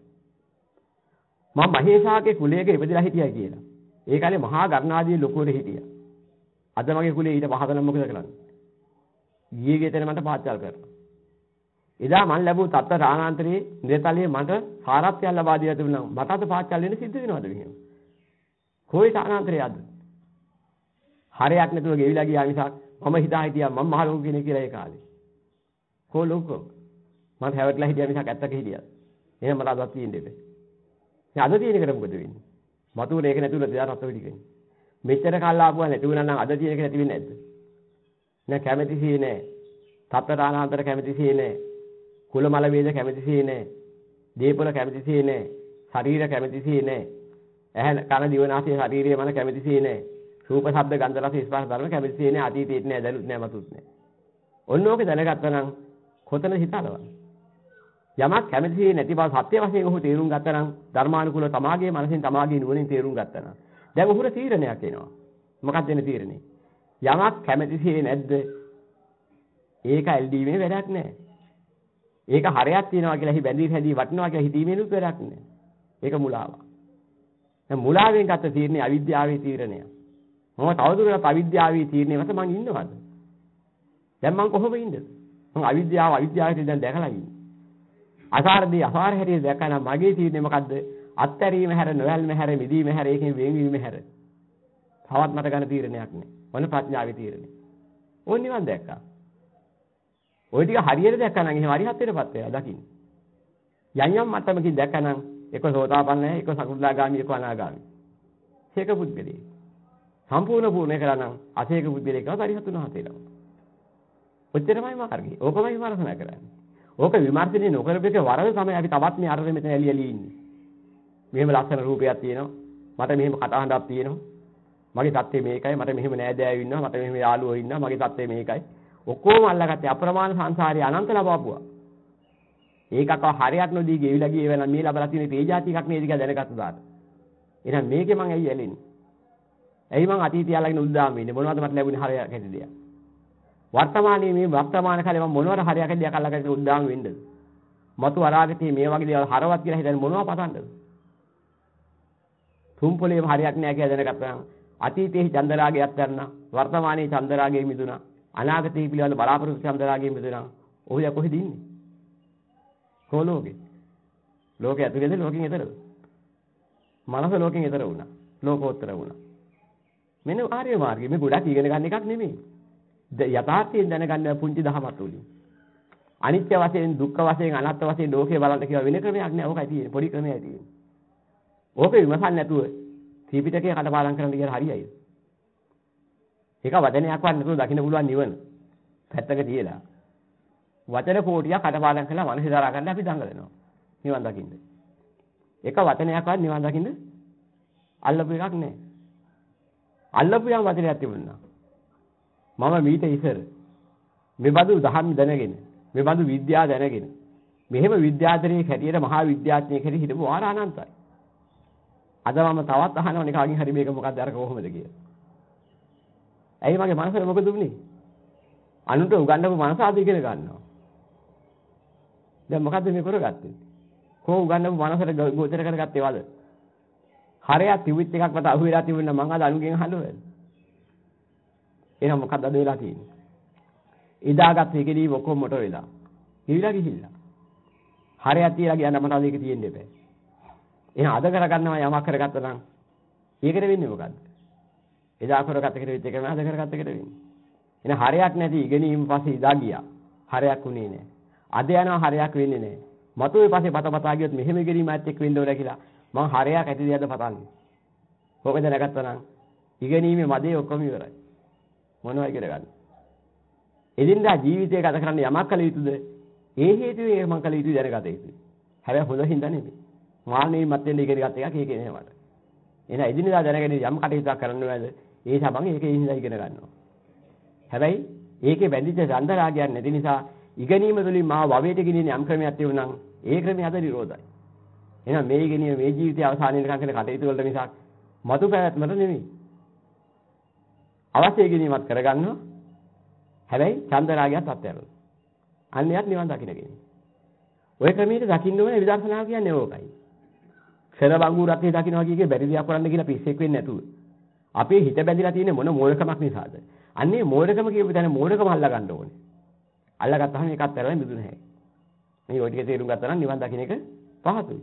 මම මහේශාගේ කුලයක ඉපදලා හිටියා කියලා. ඒ කාලේ මහා ගර්ණාදී ලොකුවට හිටියා. අද මගේ කුලේ ඊට පහත නම් මොකද කරන්නේ? ගියේ ගෙතන මට පාච්චල් කරනවා. එදා මම ලැබුව තත්ත්ව රාණාන්තරයේ නිරතලියේ මට සාරත්වය ලබා දීලා තිබුණා. මට අද පාච්චල් වෙන්න සිද්ධ වෙනවද මෙහෙම? කොයි රාණාන්තරයද? හරයක් නැතුව ගෙවිලා ගියා මිසක් මම හිතා හිටියා මම මහ ලොකු කෙනෙක් කියලා ඒ කාලේ. කො ලොකෝ? මම හැවටලා හිටියා මිසක් ඇත්තක හිටියා. එහෙනම් මට අදවත් තියෙන්න දෙපේ. දැන් අද තියෙන එකට මොකද වෙන්නේ? මතුවර ඒක නැතුව දෙයක් රත් වෙඩි වෙන්නේ. මෙච්චර කල් ආපුවා නැති වුණා නම් අද තියෙන එක නැති වෙන්නේ නැද්ද? නෑ කැමැතිසියේ නෑ. තත්ත්වදානාන්තර කැමැතිසියේ නෑ. කුලමල වේද කැමැතිසියේ නෑ. දීපල කැමැතිසියේ නෑ. ශරීර කැමැතිසියේ නෑ. ඇහැ කන දිවනාසය ශරීරය මන කැමැතිසියේ නෑ. රූප ශබ්ද ගන්ධ රස ස්පර්ශ ධර්ම කැමැතිසියේ නෑ. අතීතේත් නෑ දැනුත් නෑ මතුත් නෑ. ඔන්න ඕක දැනගත්තා නම් කොතන හිතලවන්නේ? යමක් කැමැතිසියේ නැති බව සත්‍ය වශයෙන් ඔහු තේරුම් ගත්තා නම් ධර්මානුකූලව තමාගේ මනසින් තමාගේ නුවණින් තේරුම් ගත්තා නම් දැන් ඔහුට තීරණයක් එනවා. මොකක්ද එන තීරණේ? යමක් කැමැතිසියේ නැද්ද? ඒක ඇල්දීමේ වැඩක් නැහැ. ඒක හරයක් තියනවා කියලා හි බැඳී හැදී වටිනවා කියලා හිතීමේනුත් වැඩක් නැහැ. ඒක මුලාවක්. දැන් මුලාවෙන් ගත්ත තීරණේ අවිද්‍යාවේ තීරණය. මම තවදුරටත් අවිද්‍යාවේ තීරණේ මත මං ඉන්නවද? දැන් මං කොහොම ඉන්නද? මං අවිද්‍යාවේ දැන් දැකලා ඉන්නේ. අසාරදී අසාර හැටි දැකලා මගේ තීරණය මොකද්ද? අත්තරීම හැර නොයල්ම හැර මිදීම හැර ඒකෙන් වෙන්වීම හැර. තවත් මට ගන්න තීරණයක් නැහැ. මොන ප්‍රඥාවේ තීරණේ. ඕන නිවන් දැක්කා. ওই ටික හරියට දැක්කා නම් එහෙම හරි හත් වෙනපත් වෙලා දකින්න. යම් යම් මට්ටමකින් දැකනනම් එක සෝතාපන්නයි, එක සකෘදාගාමි, එක අනාගාමි. සීක පුද්ගලයෙක්. සම්පූර්ණ පූර්ණ කරා නම් අසීක පුද්ගලයෙක් පරිහතුන හතේනවා. ඔච්චරමයි මාර්ගය. ඕකමයි විමර්ශනය කරන්නේ. ඕක විමර්ශනේ නොකරපෙක වරද තමයි අපි තවත් මේ අරගෙන මෙතන ඇලි ඇලි ඉන්නේ. මෙහෙම ලස්සන රූපයක් තියෙනවා. මට මෙහෙම කටහඬක් තියෙනවා. මගේ தත්ත්වය මේකයි. මට මෙහෙම නෑදෑයෝ ඉන්නවා. මට මෙහෙම යාළුවෝ ඉන්නවා. මගේ தත්ත්වය මේකයි. ඔක්කොම අල්ලගත්තේ අප්‍රමාණ සංසාරේ අනන්ත ලබවපුවා. ඒකක හරියක් නොදී ගෙවිලා ගියේ වෙන මේ ලබලා තියෙන තේජාති එකක් නේද කියලා දැනගත්ත දාට. එහෙනම් මේකේ මං ඇයි ඇලෙන්නේ? ඇයි මං අතීතය ළඟින් උද්දාම වෙන්නේ? මොනවද මට ලැබුණේ හරියක් ඇති දෙයක්? වර්තමානයේ මේ වර්තමාන කාලේ මම මොනවද හරියක් ඇති දෙයක් අල්ලගෙන උද්දාම වෙන්නද? මතු අරාගතේ මේ වගේ දේවල් හරවත් කියලා හිතන්නේ මොනවද පතන්නද? තුම්පලේම හරියක් නෑ කියලා දැනගත්තා නම් අතීතයේ චන්දරාගයක් ගන්නා වර්තමානයේ චන්දරාගයේ මිදුණා අනාගතයේ පිළිවෙල බලාපොරොත්තු චන්දරාගයේ මිදුණා ඔහුය කොහෙද ඉන්නේ? කොලෝගේ ලෝකයේ ඇතුළේද ලෝකෙන් එතරද? මනස ලෝකෙන් එතර වුණා. ලෝකෝත්තර වුණා. මෙන්න ආර්ය මාර්ගය මේ ගොඩක් ඉගෙන ගන්න එකක් නෙමෙයි. යථාර්ථයෙන් දැනගන්න පුංචි දහමක් උලින්. අනිත්‍ය වශයෙන්, දුක්ඛ වශයෙන්, අනාත්ම වශයෙන් ලෝකේ බලන්න කියලා වෙන ක්‍රමයක් නෑ. ඕකයි තියෙන්නේ. පොඩි ක්‍රමයයි තියෙන්නේ. ඕක විමසන්න නැතුව ත්‍රිපිටකය කඩපාඩම් කරන්න කියලා හරියයි. ඒක වචනයක්වත් නැතුව දකින්න පුළුවන් නිවන. පැත්තක තියලා. වචන කෝටියක් කඩපාඩම් කරලා මනස දරා ගන්න අපි දඟලනවා. නිවන් දකින්න. එක වචනයක්වත් නිවන් දකින්න අල්ලපු එකක් නෑ. අල්ලපු යම් වචනයක් තිබුණා. මම මීට ඉස්සර මෙබඳු දහම් දැනගෙන, මෙබඳු විද්‍යාව දැනගෙන, මෙහෙම විද්‍යාධරයේ හැටියට මහා විද්‍යාඥයෙක් හැටියට හිටපු වාර අනන්තයි. අද මම තවත් අහනවනේ කාගෙන් හරි මේක මොකක්ද අර කොහොමද කියලා. ඇයි මගේ මනසට මොකද උනේ? අනුන්ට උගන්වපු මනස ආද ඉගෙන ගන්නවා. දැන් මොකද්ද මේ කරගත්තේ? කොහොම උගන්වපු මනසට ගෝචර කරගත්තේ වද? හරයක් තිබිච්ච එකක් මත අහු වෙලා තිබුණා මං අද අනුගෙන් අහනවා. එහෙනම් මොකක්ද අද වෙලා තියෙන්නේ? ඉදාගත් එකේදී ඔක්කොම මොට වෙලා. ගිහිලා ගිහිල්ලා. හරයක් තියලා ගියා නම් මට අද ඒක තියෙන්න එපා. එහෙනම් අද කරගන්නවා යමක් කරගත්තා නම් ඒකට වෙන්නේ මොකද්ද? එදා කරගත්ත එකට වෙච්ච එක නේද අද කරගත්ත එකට වෙන්නේ. එහෙනම් හරයක් නැති ඉගෙනීම පස්සේ ඉදා ගියා. හරයක් උනේ නැහැ. අද යනවා හරයක් වෙන්නේ නැහැ. මතුවේ පස්සේ පතා ගියොත් මෙහෙම ඉගෙනීමත් එක්ක වෙන්න ඕන කියලා මං හරයක් ඇති දෙයක්ද පතන්නේ. ඕක දැනගත්තා නම් ඉගෙනීමේ මදේ ඔක්කොම ඉවරයි. මොනවා ඉගෙන ගන්න. එදින්දා ජීවිතය ගත කරන්න යමක් කළ යුතුද? ඒ හේතුවේ මං කළ යුතුයි දැනගත යුතුයි. හැබැයි හොඳ හින්දා නෙමෙයි. මාන්නේ මැත්තෙන් ඉගෙන ගත්ත එකක් ඒකේ නේ මට. එහෙනම් එදිනදා දැනගෙන යම් කටයුත්තක් කරන්න ඕනද? ඒ සමන් ඒකේ හින්දා ඉගෙන ගන්නවා. හැබැයි ඒකේ බැඳිච්ච චන්දරාගයක් නැති නිසා ඉගෙනීම තුළින් මාව භවයට ගෙනියන යම් ක්‍රමයක් තියුණා නම් ඒ ක්‍රමය අද නිරෝධයි. එහෙනම් මේ ඉගෙනීම මේ ජීවිතයේ අවසානයේ නිකන් කරන කටයුතු වලට මිසක් මතු පැවැත්මට නෙමෙයි. අවශ්‍ය ඉගෙනීමක් කරගන්නවා. හැබැයි චන්දරාගයත් අත්හැරලා. අන්නේත් නිවන් දකින්න කියන්නේ. ඔය ක්‍රමයට දකින්න ඕනේ විදර්ශනා කියන්නේ ඕකයි. ක්ෂර බංගුරත්ේ දකින්නවා කියකේ බැරි දෙයක් කරන්න කියලා පිස්සෙක් වෙන්නේ නැතුව. අපේ හිත බැඳිලා තියෙන්නේ මොන මෝඩකමක් නිසාද? අන්නේ මෝඩකම කියපු තැන මෝඩකම අල්ලා ගන්න ඕනේ. අල්ලගත්තාම ඒකත් ඇරලා මිදුන හැයි. මේ ඔය ටික තේරුම් ගත්තා නම් නිවන් දකින්න එක පහසුයි.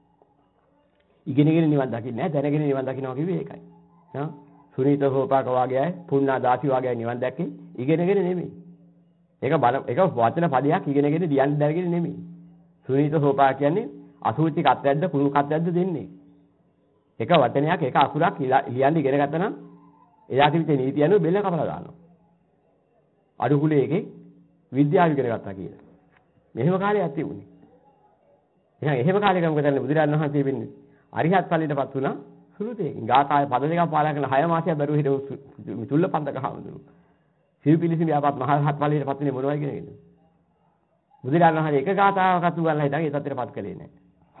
ඉගෙනගෙන නිවන් දකින්නේ නැහැ, දැනගෙන නිවන් දකින්නවා කිව්වේ ඒකයි. හා සුනීත සෝපාක වාගේයි, පුණ්ණා දාසි වාගේයි නිවන් දැක්කේ ඉගෙනගෙන නෙමෙයි. ඒක වචන පදයක් ඉගෙනගෙන දියන්න දැනගෙන නෙමෙයි. සුනීත සෝපාක කියන්නේ අසුචි කත්යක්ද කුණු කත්යක්ද දෙන්නේ. එක වචනයක් එක අකුරක් ලියන්න ඉගෙන ගත්තා නම් එයා කිව්ච නීතිය අනුව බෙල්ල කපලා දානවා. අඩු කුලේ එකේ විද්‍යාව ඉගෙන ගත්තා කියලා. මෙහෙම කාලයක් තිබුණේ. එහෙනම් එහෙම කාලයක මොකද කරන්නේ බුදුරජාණන් වහන්සේ වෙන්නේ? අරිහත් ඵලයටපත් වුණා සුළුතේකින්. ගාථාය පද දෙකක් පාලා කරන 6 මාසයක් දරුවෝ හිටව චුල්ලපන්දක හාමුදුරු. සිව්පිලිසි ව්‍යාපත් මහරහත් ඵලයටපත් වෙන්නේ මොනවයි කියනද? බුදුරජාණන් වහන්සේ එක ගාථාවක්වත් උගන්ලා හිටන් ඒ තත්ත්වයටපත් කළේ නැහැ.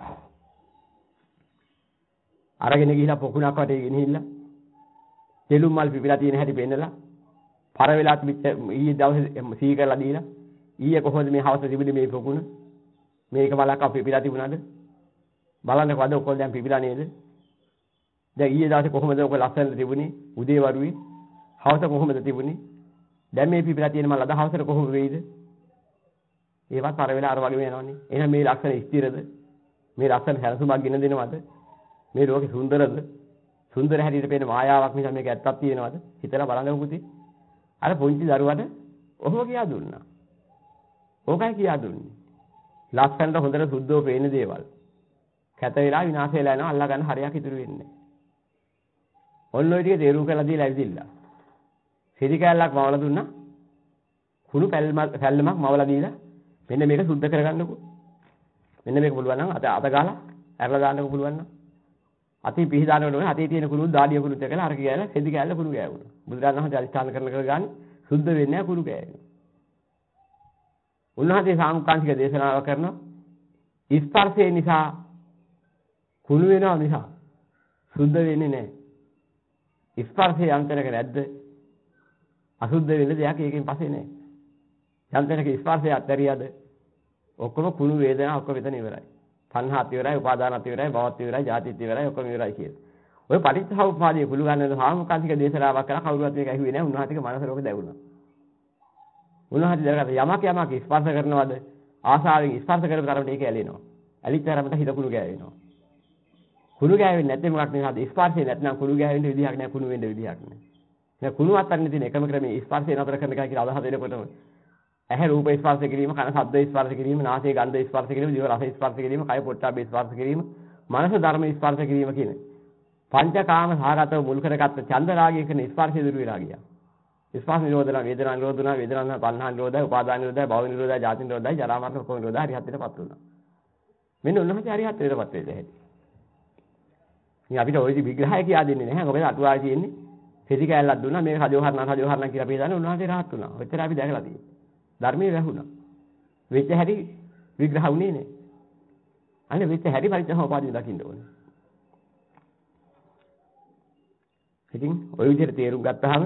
අරගෙන ගිහිලා පොකුණක් වටේ ගෙනහිල්ලා තෙලුම් මල් පිපිලා තියෙන හැටි පෙන්නලා පර වෙලාත් ඊයේ දවසේ සී කරලා දීලා ඊයේ කොහොමද මේ හවස තිබුණේ මේ පොකුණ මේක බලක් අපේ පිපිලා තිබුණාද බලන්න කොහොමද ඔක්කොම දැන් පිපිලා නේද දැන් ඊයේ දවසේ කොහොමද ඔක ලස්සනට තිබුණේ උදේ වරුවේ හවස කොහොමද තිබුණේ දැන් මේ පිපිලා තියෙන මල් අද හවසට කොහොම වෙයිද ඒවත් පර වෙලා අර වගේ වෙනවනේ එහෙනම් මේ ලක්ෂණ ස්ථිරද මේ ලක්ෂණ හැරසුමක් ගෙන දෙනවද මේ ලෝකේ සුන්දරද? සුන්දර හැටියට පේන මායාවක් නිසා මේක ඇත්තක් තියෙනවද? හිතලා බලන්න පුතේ. අර පුංචි දරුවාට ඔහොම කියා දුන්නා. ඕකයි කියා දුන්නේ. ලස්සනට හොඳට සුද්ධව පේන දේවල්. කැත වෙලා විනාශ වෙලා යනවා අල්ලා ගන්න හරියක් ඉතුරු වෙන්නේ. ඔන්න ඔය ටික තේරුම් කරලා දීලා ඇවිදින්න. සිරි කැල්ලක් මවලා දුන්නා. කුණු පැල්ලමක් මවලා දීලා මෙන්න මේක සුද්ධ කරගන්නකෝ. මෙන්න මේක පුළුවන් නම් අත ගාලා ඇරලා දාන්නකෝ පුළුවන් නම්. අතී පිහි දානකොට ඕනේ අතේ තියෙන කුණු දාඩිය කුණුත් එකලා අර කියලා සිරි කැල්ල කුණු ගෑවුණා. බුදුරජාණන් වහන්සේ අධිෂ්ඨාන කරන ගානේ සුද්ධ වෙන්නේ නැහැ කුණු ගෑවෙන්නේ. උන්වහන්සේ සාමුකාංශික දේශනාව කරනවා ස්පර්ශය නිසා කුණු වෙනවා නිසා සුද්ධ වෙන්නේ නැහැ. ස්පර්ශය යන්තනක නැද්ද? අසුද්ධ වෙන්න දෙයක් ඒකෙන් පස්සේ නැහැ. යන්තනක ස්පර්ශය අත්හැරියද ඔක්කොම කුණු වේදනා ඔක්කොම වෙතන ඉවරයි. සංහාත් ඉවරයි, උපාදානත් ඉවරයි, භවත් ඉවරයි, ජාතිත් ඉවරයි, ඔක්කොම ඉවරයි කියලා. ඔය පටිච්චසමුප්පාදයේ කුළු ගන්න සාමුකාංශික දේශනාවක් කරලා කවුරුවත් මේක ඇහුවේ නැහැ. උන්වහන්සේගේ මනස රෝග දැවුණා. උන්වහන්සේ දැනගත්තා යමක් ස්පර්ශ කරනවද ආසාවෙන් ස්පර්ශ කරපු තරමට ඒක ඇලෙනවා. ඇලිච්ච තරමට හිත කුණු ගෑවෙනවා. කුණු ගෑවෙන්නේ නැත්නම් මොකක් නිසාද? ස්පර්ශය නැත්නම් කුණු ගෑවෙන්න විදිහක් නැහැ, කුණු වෙන්න විදිහක් නැහැ. දැන් කුණු අත්හරින්න තියෙන එකම ක්‍රමය ස්පර්ශය නතර කරන එකයි කියලා අදහස දෙනකොටම ඇහැ රූප ස්පර්ශ කිරීම, කන ශබ්ද ස්පර්ශ කිරීම, නාසය ගන්ධ ස්පර්ශ කිරීම, දිව රස ස්පර්ශ කිරීම, කය පොට්ටබ්බේ ස්පර්ශ කිරීම, මනස ධර්ම ස්පර්ශ කිරීම කියන පංචකාම සාගතව මුල් කරගත්ත චන්ද රාගයේ කරන ස්පර්ශය දුරු වෙලා ගියා. ස්පර්ශ නිරෝධන, වේදනා නිරෝධන, වේදනා පන්හා නිරෝධය, උපාදාන නිරෝධය, භව නිරෝධය, ජාති නිරෝධය, ජරා මරණ කොම නිරෝධය හරියටටපත් වුණා. මෙන්න උන්වහන්සේ හරියටටපත් වෙද හැටි. ඉතින් අපිට ওই විග්‍රහය කියා දෙන්නේ නැහැ. මොකද අටුවාවේ තියෙන්නේ සිරි කැලලක් දුන්නා මේක සජෝහරණ කියලා අපි හිතන්නේ උන්වහන්සේ රහත් වුණා. ඔච්චර අපි දැකලා තියෙන්නේ. ධර්මයේ වැහුණා. වෙච්ච හැටි විග්‍රහ වුණේ නැහැ. අනේ වෙච්ච හැටි පරිච්ඡේදෝපාදිය දකින්න ඕනේ. ඉතින් ওই විදිහට තේරුම් ගත්තාම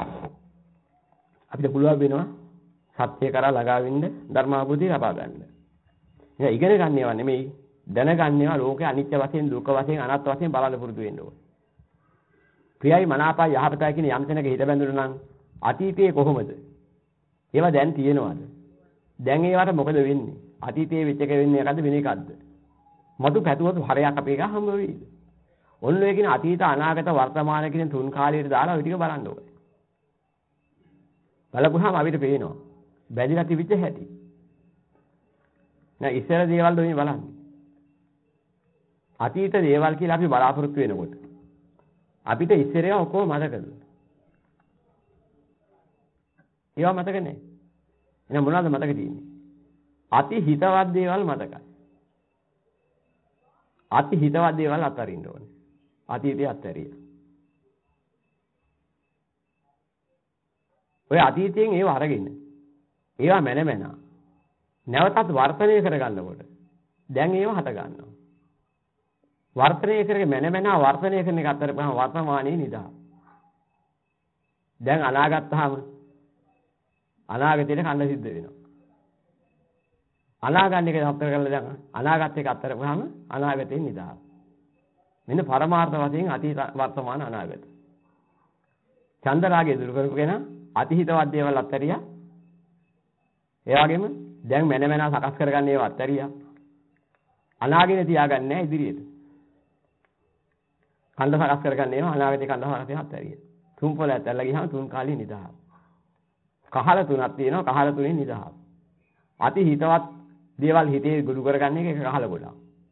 අපිට පුළුවන් වෙනවා සත්‍ය කරා ළඟා වෙන්න ධර්මාභූතිය ලබා ගන්න. ඒක ඉගෙන ගන්න ඒවා නෙමෙයි දැනගන්න ඒවා ලෝකේ අනිත්‍ය වශයෙන් දුක්ඛ වශයෙන් අනාත්ම වශයෙන් බලන්න පුරුදු වෙන්න ඕනේ. ප්‍රියයි මනාපයි යහපතයි කියන යම් තැනක හිත බැඳුණා නම් අතීතයේ කොහොමද? ඒවා දැන් තියෙනවද? දැන් ඒවට මොකද වෙන්නේ? අතීතයේ වෙච්ච එක වෙන්නේ එකද වෙන එකක්ද? මතු පැතුවතු හරයක් අපේ එක හම්බ වෙයිද? ඔන්න ඔය කියන අතීත අනාගත වර්තමාන කියන තුන් කාලයට දාලා ඔය ටික බලන්න ඕනේ. බලපුවාම අපිට පේනවා බැඳිලා තිබිච්ච හැටි. නෑ ඉස්සර දේවල් දෙන්නේ බලන්න. අතීත දේවල් කියලා අපි බලාපොරොත්තු වෙනකොට අපිට ඉස්සර ඒවා ඔක්කොම මතකද? ඒවා මතක නෑ. එහෙනම් මොනවද මතක තියෙන්නේ? අති හිතවත් දේවල් මතකයි. අති හිතවත් දේවල් අත්හරින්න ඕනේ. අතීතය අත්හැරියා. ඔය අතීතයෙන් ඒව අරගෙන ඒවා මැන නැවතත් වර්තනය කරගන්නකොට දැන් ඒව හට ගන්නවා. වර්තනය කරගෙන මැන වර්තනය කරන එක අතර වර්තමානයේ නිදා. දැන් අනාගතතාවම අනාගතේට කන්න සිද්ධ වෙනවා. අනාගත එක අතර කරලා දැන් අනාගත එක අතර ගහම අනාගතේ නිදා. මෙන්න පරමාර්ථ වශයෙන් අතීත වර්තමාන අනාගත. චන්ද රාගය දුරු කරගෙන අතීතවත් දේවල් අත්හැරියා. ඒ වගේම දැන් මැන සකස් කරගන්න ඒවා අත්හැරියා. අනාගතේ තියාගන්නේ නැහැ ඉදිරියට. කන්ද සකස් කරගන්න ඒවා අනාගතේ කන්ද සකස් අත්හැරියා. තුන් පොළ ඇතල්ලා ගියාම තුන් කාලේ නිදා. කහල තුනක් තියෙනවා කහල තුනේ නිදා. අති හිතවත් දේවල් හිතේ ගුරු කරගන්න එක කහල ගොඩක්.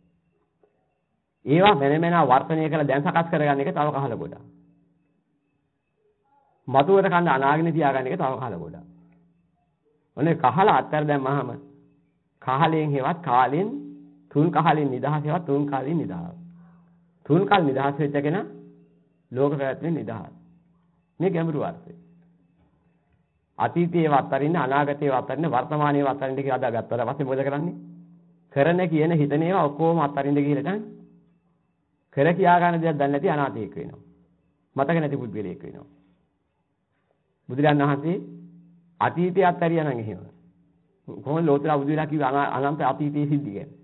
ඒවා මැන වර්තනය කරලා දැන් සකස් කරගන්න එක තව කහල ගොඩක්. මතුවට කන්න අනාගෙන තියාගන්න එක තව කහල ගොඩක්. ඔනේ කහල අත්තර දැම්මහම කහලෙන් හේවත් කාලෙන් තුන් කහලෙන් නිදහස් හේවත් තුන් කාලෙන් නිදහස්. තුන් කාල නිදහස් වෙච්ච කෙනා ලෝක පැවැත්මෙන් නිදහස්. මේ ගැඹුරු අර්ථය. අතීතයේ වත්තරින්න අනාගතයේ වත්තරින්න වර්තමානයේ වත්තරින්න කියලා අදාගත්තා. ඊපස්සේ මොකද කරන්නේ? කරන කියන හිතන ඒවා ඔක්කොම අත්තරින්න ගිහලා දැන් කර කියා ගන්න දෙයක් දන්නේ නැති අනාථයෙක් වෙනවා. මතක නැති පුද්ගලයෙක් වෙනවා. බුදුරජාණන් වහන්සේ අතීතය අත්හැරියා නම් එහෙම. කොහොමද ලෝතර බුදු වෙලා කිව්ව අනන්ත අතීතයේ සිද්ධි කියන්නේ.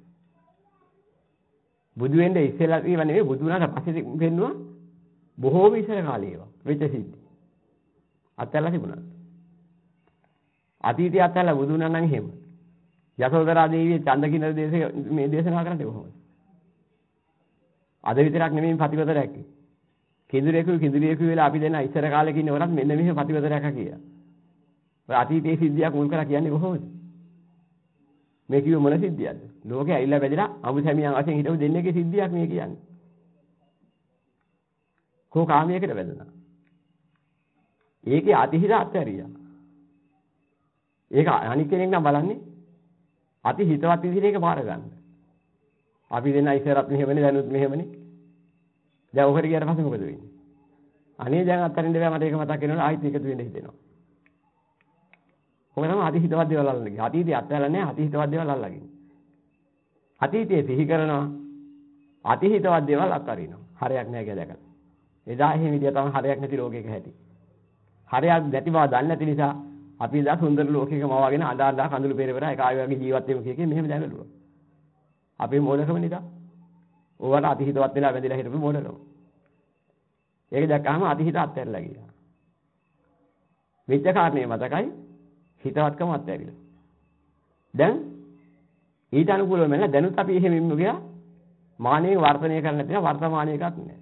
බුදු වෙන්නේ ඉස්සෙල්ලා ඒවා නෙවෙයි බුදු වුණාට පස්සේ වෙන්නවා බොහෝම ඉස්සර කාලේ ඒවා වෙච්ච සිද්ධි. අත්හැරලා තිබුණා. අතීතය අත්හැරලා බුදු වුණා නම් එහෙම. යසෝදරා දේවිය චන්දකින දේශේ මේ දේශනා කරන්නේ කොහොමද? අද විතරක් නෙමෙයි ප්‍රතිපද රැක්කේ. කිඳුරියෙකු වෙලා අපි දෙන්න ඉස්සර කාලේ කින්නවරත් මෙන්න මෙහෙම ප්‍රතිපද රැක්කා කියලා. ඔය අතීතයේ සිද්ධියක් මුල් කරලා කියන්නේ කොහොමද? මේ කිව්ව මොන සිද්ධියක්ද? ලෝකේ ඇවිල්ලා වැදිලා අමු සැමියන් වශයෙන් හිටපු දෙන්නේගේ සිද්ධියක් මේ කියන්නේ. කෝ කාමයකට වැදුනා. ඒකේ අතිහිත අත්හැරියා. ඒක අනික් කෙනෙක් නම් බලන්නේ අති හිතවත් විදිහට ඒක පාර ගන්න. අපි දෙන්න ඉස්සරත් මෙහෙමනේ දැනුත් මෙහෙමනේ. දැන් ඔකට ගියාට පස්සේ මොකද වෙන්නේ? අනේ දැන් අත්තරින් දෙවියා මට ඒක මතක් වෙනවා ආයෙත් එකතු වෙන්න හිතෙනවා. ඔක තමයි අති හිතවත් දේවල් අල්ලන්නේ. අතීතය අත්හැරලා නැහැ අති හිතවත් දේවල් අල්ලගෙන. අතීතයේ සිහි කරනවා අති හිතවත් දේවල් අත්හරිනවා. හරයක් නැහැ කියලා දැකලා. එදා එහෙම විදිය තමයි හරයක් නැති ලෝකයක හැටි. හරයක් නැති බව දන්නේ නැති නිසා අපි දා සුන්දර ලෝකයක මවාගෙන අඳාලා කඳුළු පෙරවර එක ආයෙ වගේ ජීවත් වෙමු කියකේ මෙහෙම දැඟලුවා. අපේ මොඩකම නිසා. ඕවට අතිහිතවත් වෙලා වැඳිලා හිටපු මොඩකම. ඒක දැක්කම අතිහිත අත්හැරලා ගියා. වෙච්ච කාරණේ මතකයි හිතවත්කම අත්හැරිලා. දැන් ඊට අනුකූලව මෙන්න දැනුත් අපි එහෙම ඉන්නු ගියා. මානෙන් වර්ධනය කරන්න තියෙන වර්තමානයකක් නැහැ.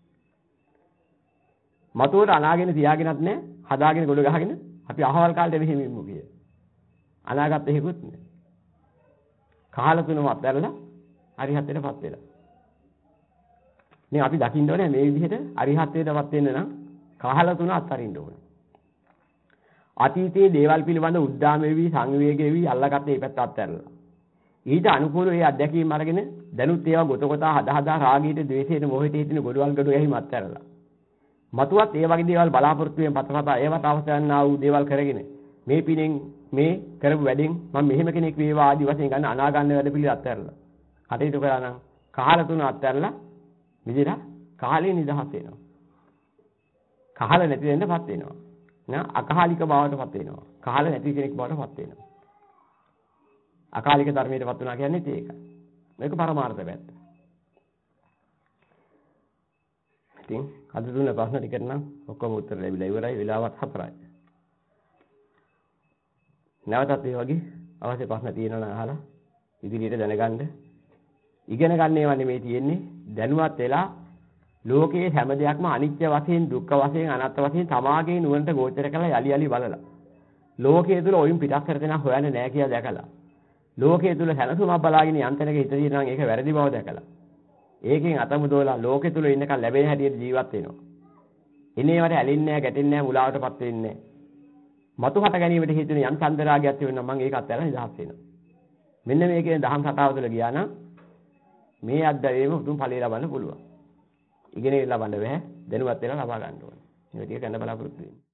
මතුවට අනාගෙන තියාගෙනත් නැහැ. හදාගෙන ගොඩ ගහගෙන අපි අහවල් කාලේ මෙහෙම ඉමු කිය. අනාගත හේකුත් නෑ. කාල තුනම අත්හැරලා අරිහත්ත්වයටපත් වෙලා. මේ අපි දකින්න ඕනේ මේ විදිහට අරිහත්ත්වයටපත් වෙන්න නම් කාල තුන අත්හරින්න ඕනේ. අතීතයේ දේවල් පිළිබඳ උද්දාම වෙවි සංවේග වෙවි අල්ලගත්ත මේ පැත්ත අත්හැරලා. ඊට අනුකූලව මේ අත්දැකීම් අරගෙන දැනුත් ඒවා ගොතකොතා හදා රාගීට ද්වේෂයට මොහිට හිටින ගොඩවල් ගඩො එහිම අත්හැරලා. මතුවත් ඒ වගේ දේවල් බලාපොරොත්තු වෙන පතපත ඒවට අවශ්‍ය වන්නා වූ දේවල් කරගෙන මේ පිනෙන් මේ කරපු වැඩෙන් මම මෙහෙම කෙනෙක් වේවා ආදි වශයෙන් ගන්න අනාගන්න වැඩ පිළි අත්හැරලා. කටයුතු කරා නම් කාල තුන අත්හැරලා විදිහට කාලේ නිදහස් වෙනවා. කාල නැති වෙන්නපත් වෙනවා. නා අකාලික බවටපත් වෙනවා. කාල නැති කෙනෙක් බවටපත් වෙනවා. අකාලික ධර්මයටපත් වෙනවා කියන්නේ ඒකයි. මේක පරමාර්ථ පැත්ත. ඉතින් අද දුන්න ප්‍රශ්න ටිකට නම් ඔක්කොම උත්තර ලැබිලා ඉවරයි. වෙලාවත් 4යි. නැවතත් මේ වගේ අවශ්‍ය ප්‍රශ්න තියෙනවා නම් අහලා ඉදිරියට දැනගන්න. ඉගෙන ගන්න ඒවා නෙමෙයි තියෙන්නේ. දැනුවත් වෙලා ලෝකයේ හැම දෙයක්ම අනිත්‍ය වශයෙන්, දුක්ඛ වශයෙන්, අනාත්ම වශයෙන් තමාගේ නුවණට ගෝචර කරලා යලි යලි බලලා. ලෝකයේ තුල ඔයින් පිටක් කරගෙන හොයන්නේ නැහැ කියලා දැකලා. ලෝකයේ තුල සැනසුමක් බලාගෙන යන්තනක හිත දිනනවා ඒක වැරදි බව දැකලා. ඒකෙන් අතමුදෝලා ලෝකෙ තුල ඉන්නකන් ලැබෙන හැටියට ජීවත් වෙනවා. ඉනේවට ඇලින්නේ නැහැ, ගැටෙන්නේ නැහැ, මුලාවටපත් වෙන්නේ නැහැ. මතු හට ගැනීමට හේතු වෙන යම් චන්දරාගයක් තියෙනවා මම ඒක අත්හැරලා නිදහස් වෙනවා. මෙන්න මේකේ දහම් සතාව තුළ ගියා නම් මේ අද්දවේම උතුම් ඵලය ලබන්න පුළුවන්. ඉගෙන ලබන්න බෑ. දැනුවත් වෙලා ලබා ගන්න ඕනේ. මේ ටික ගන්න බලාපොරොත්තු වෙන්න.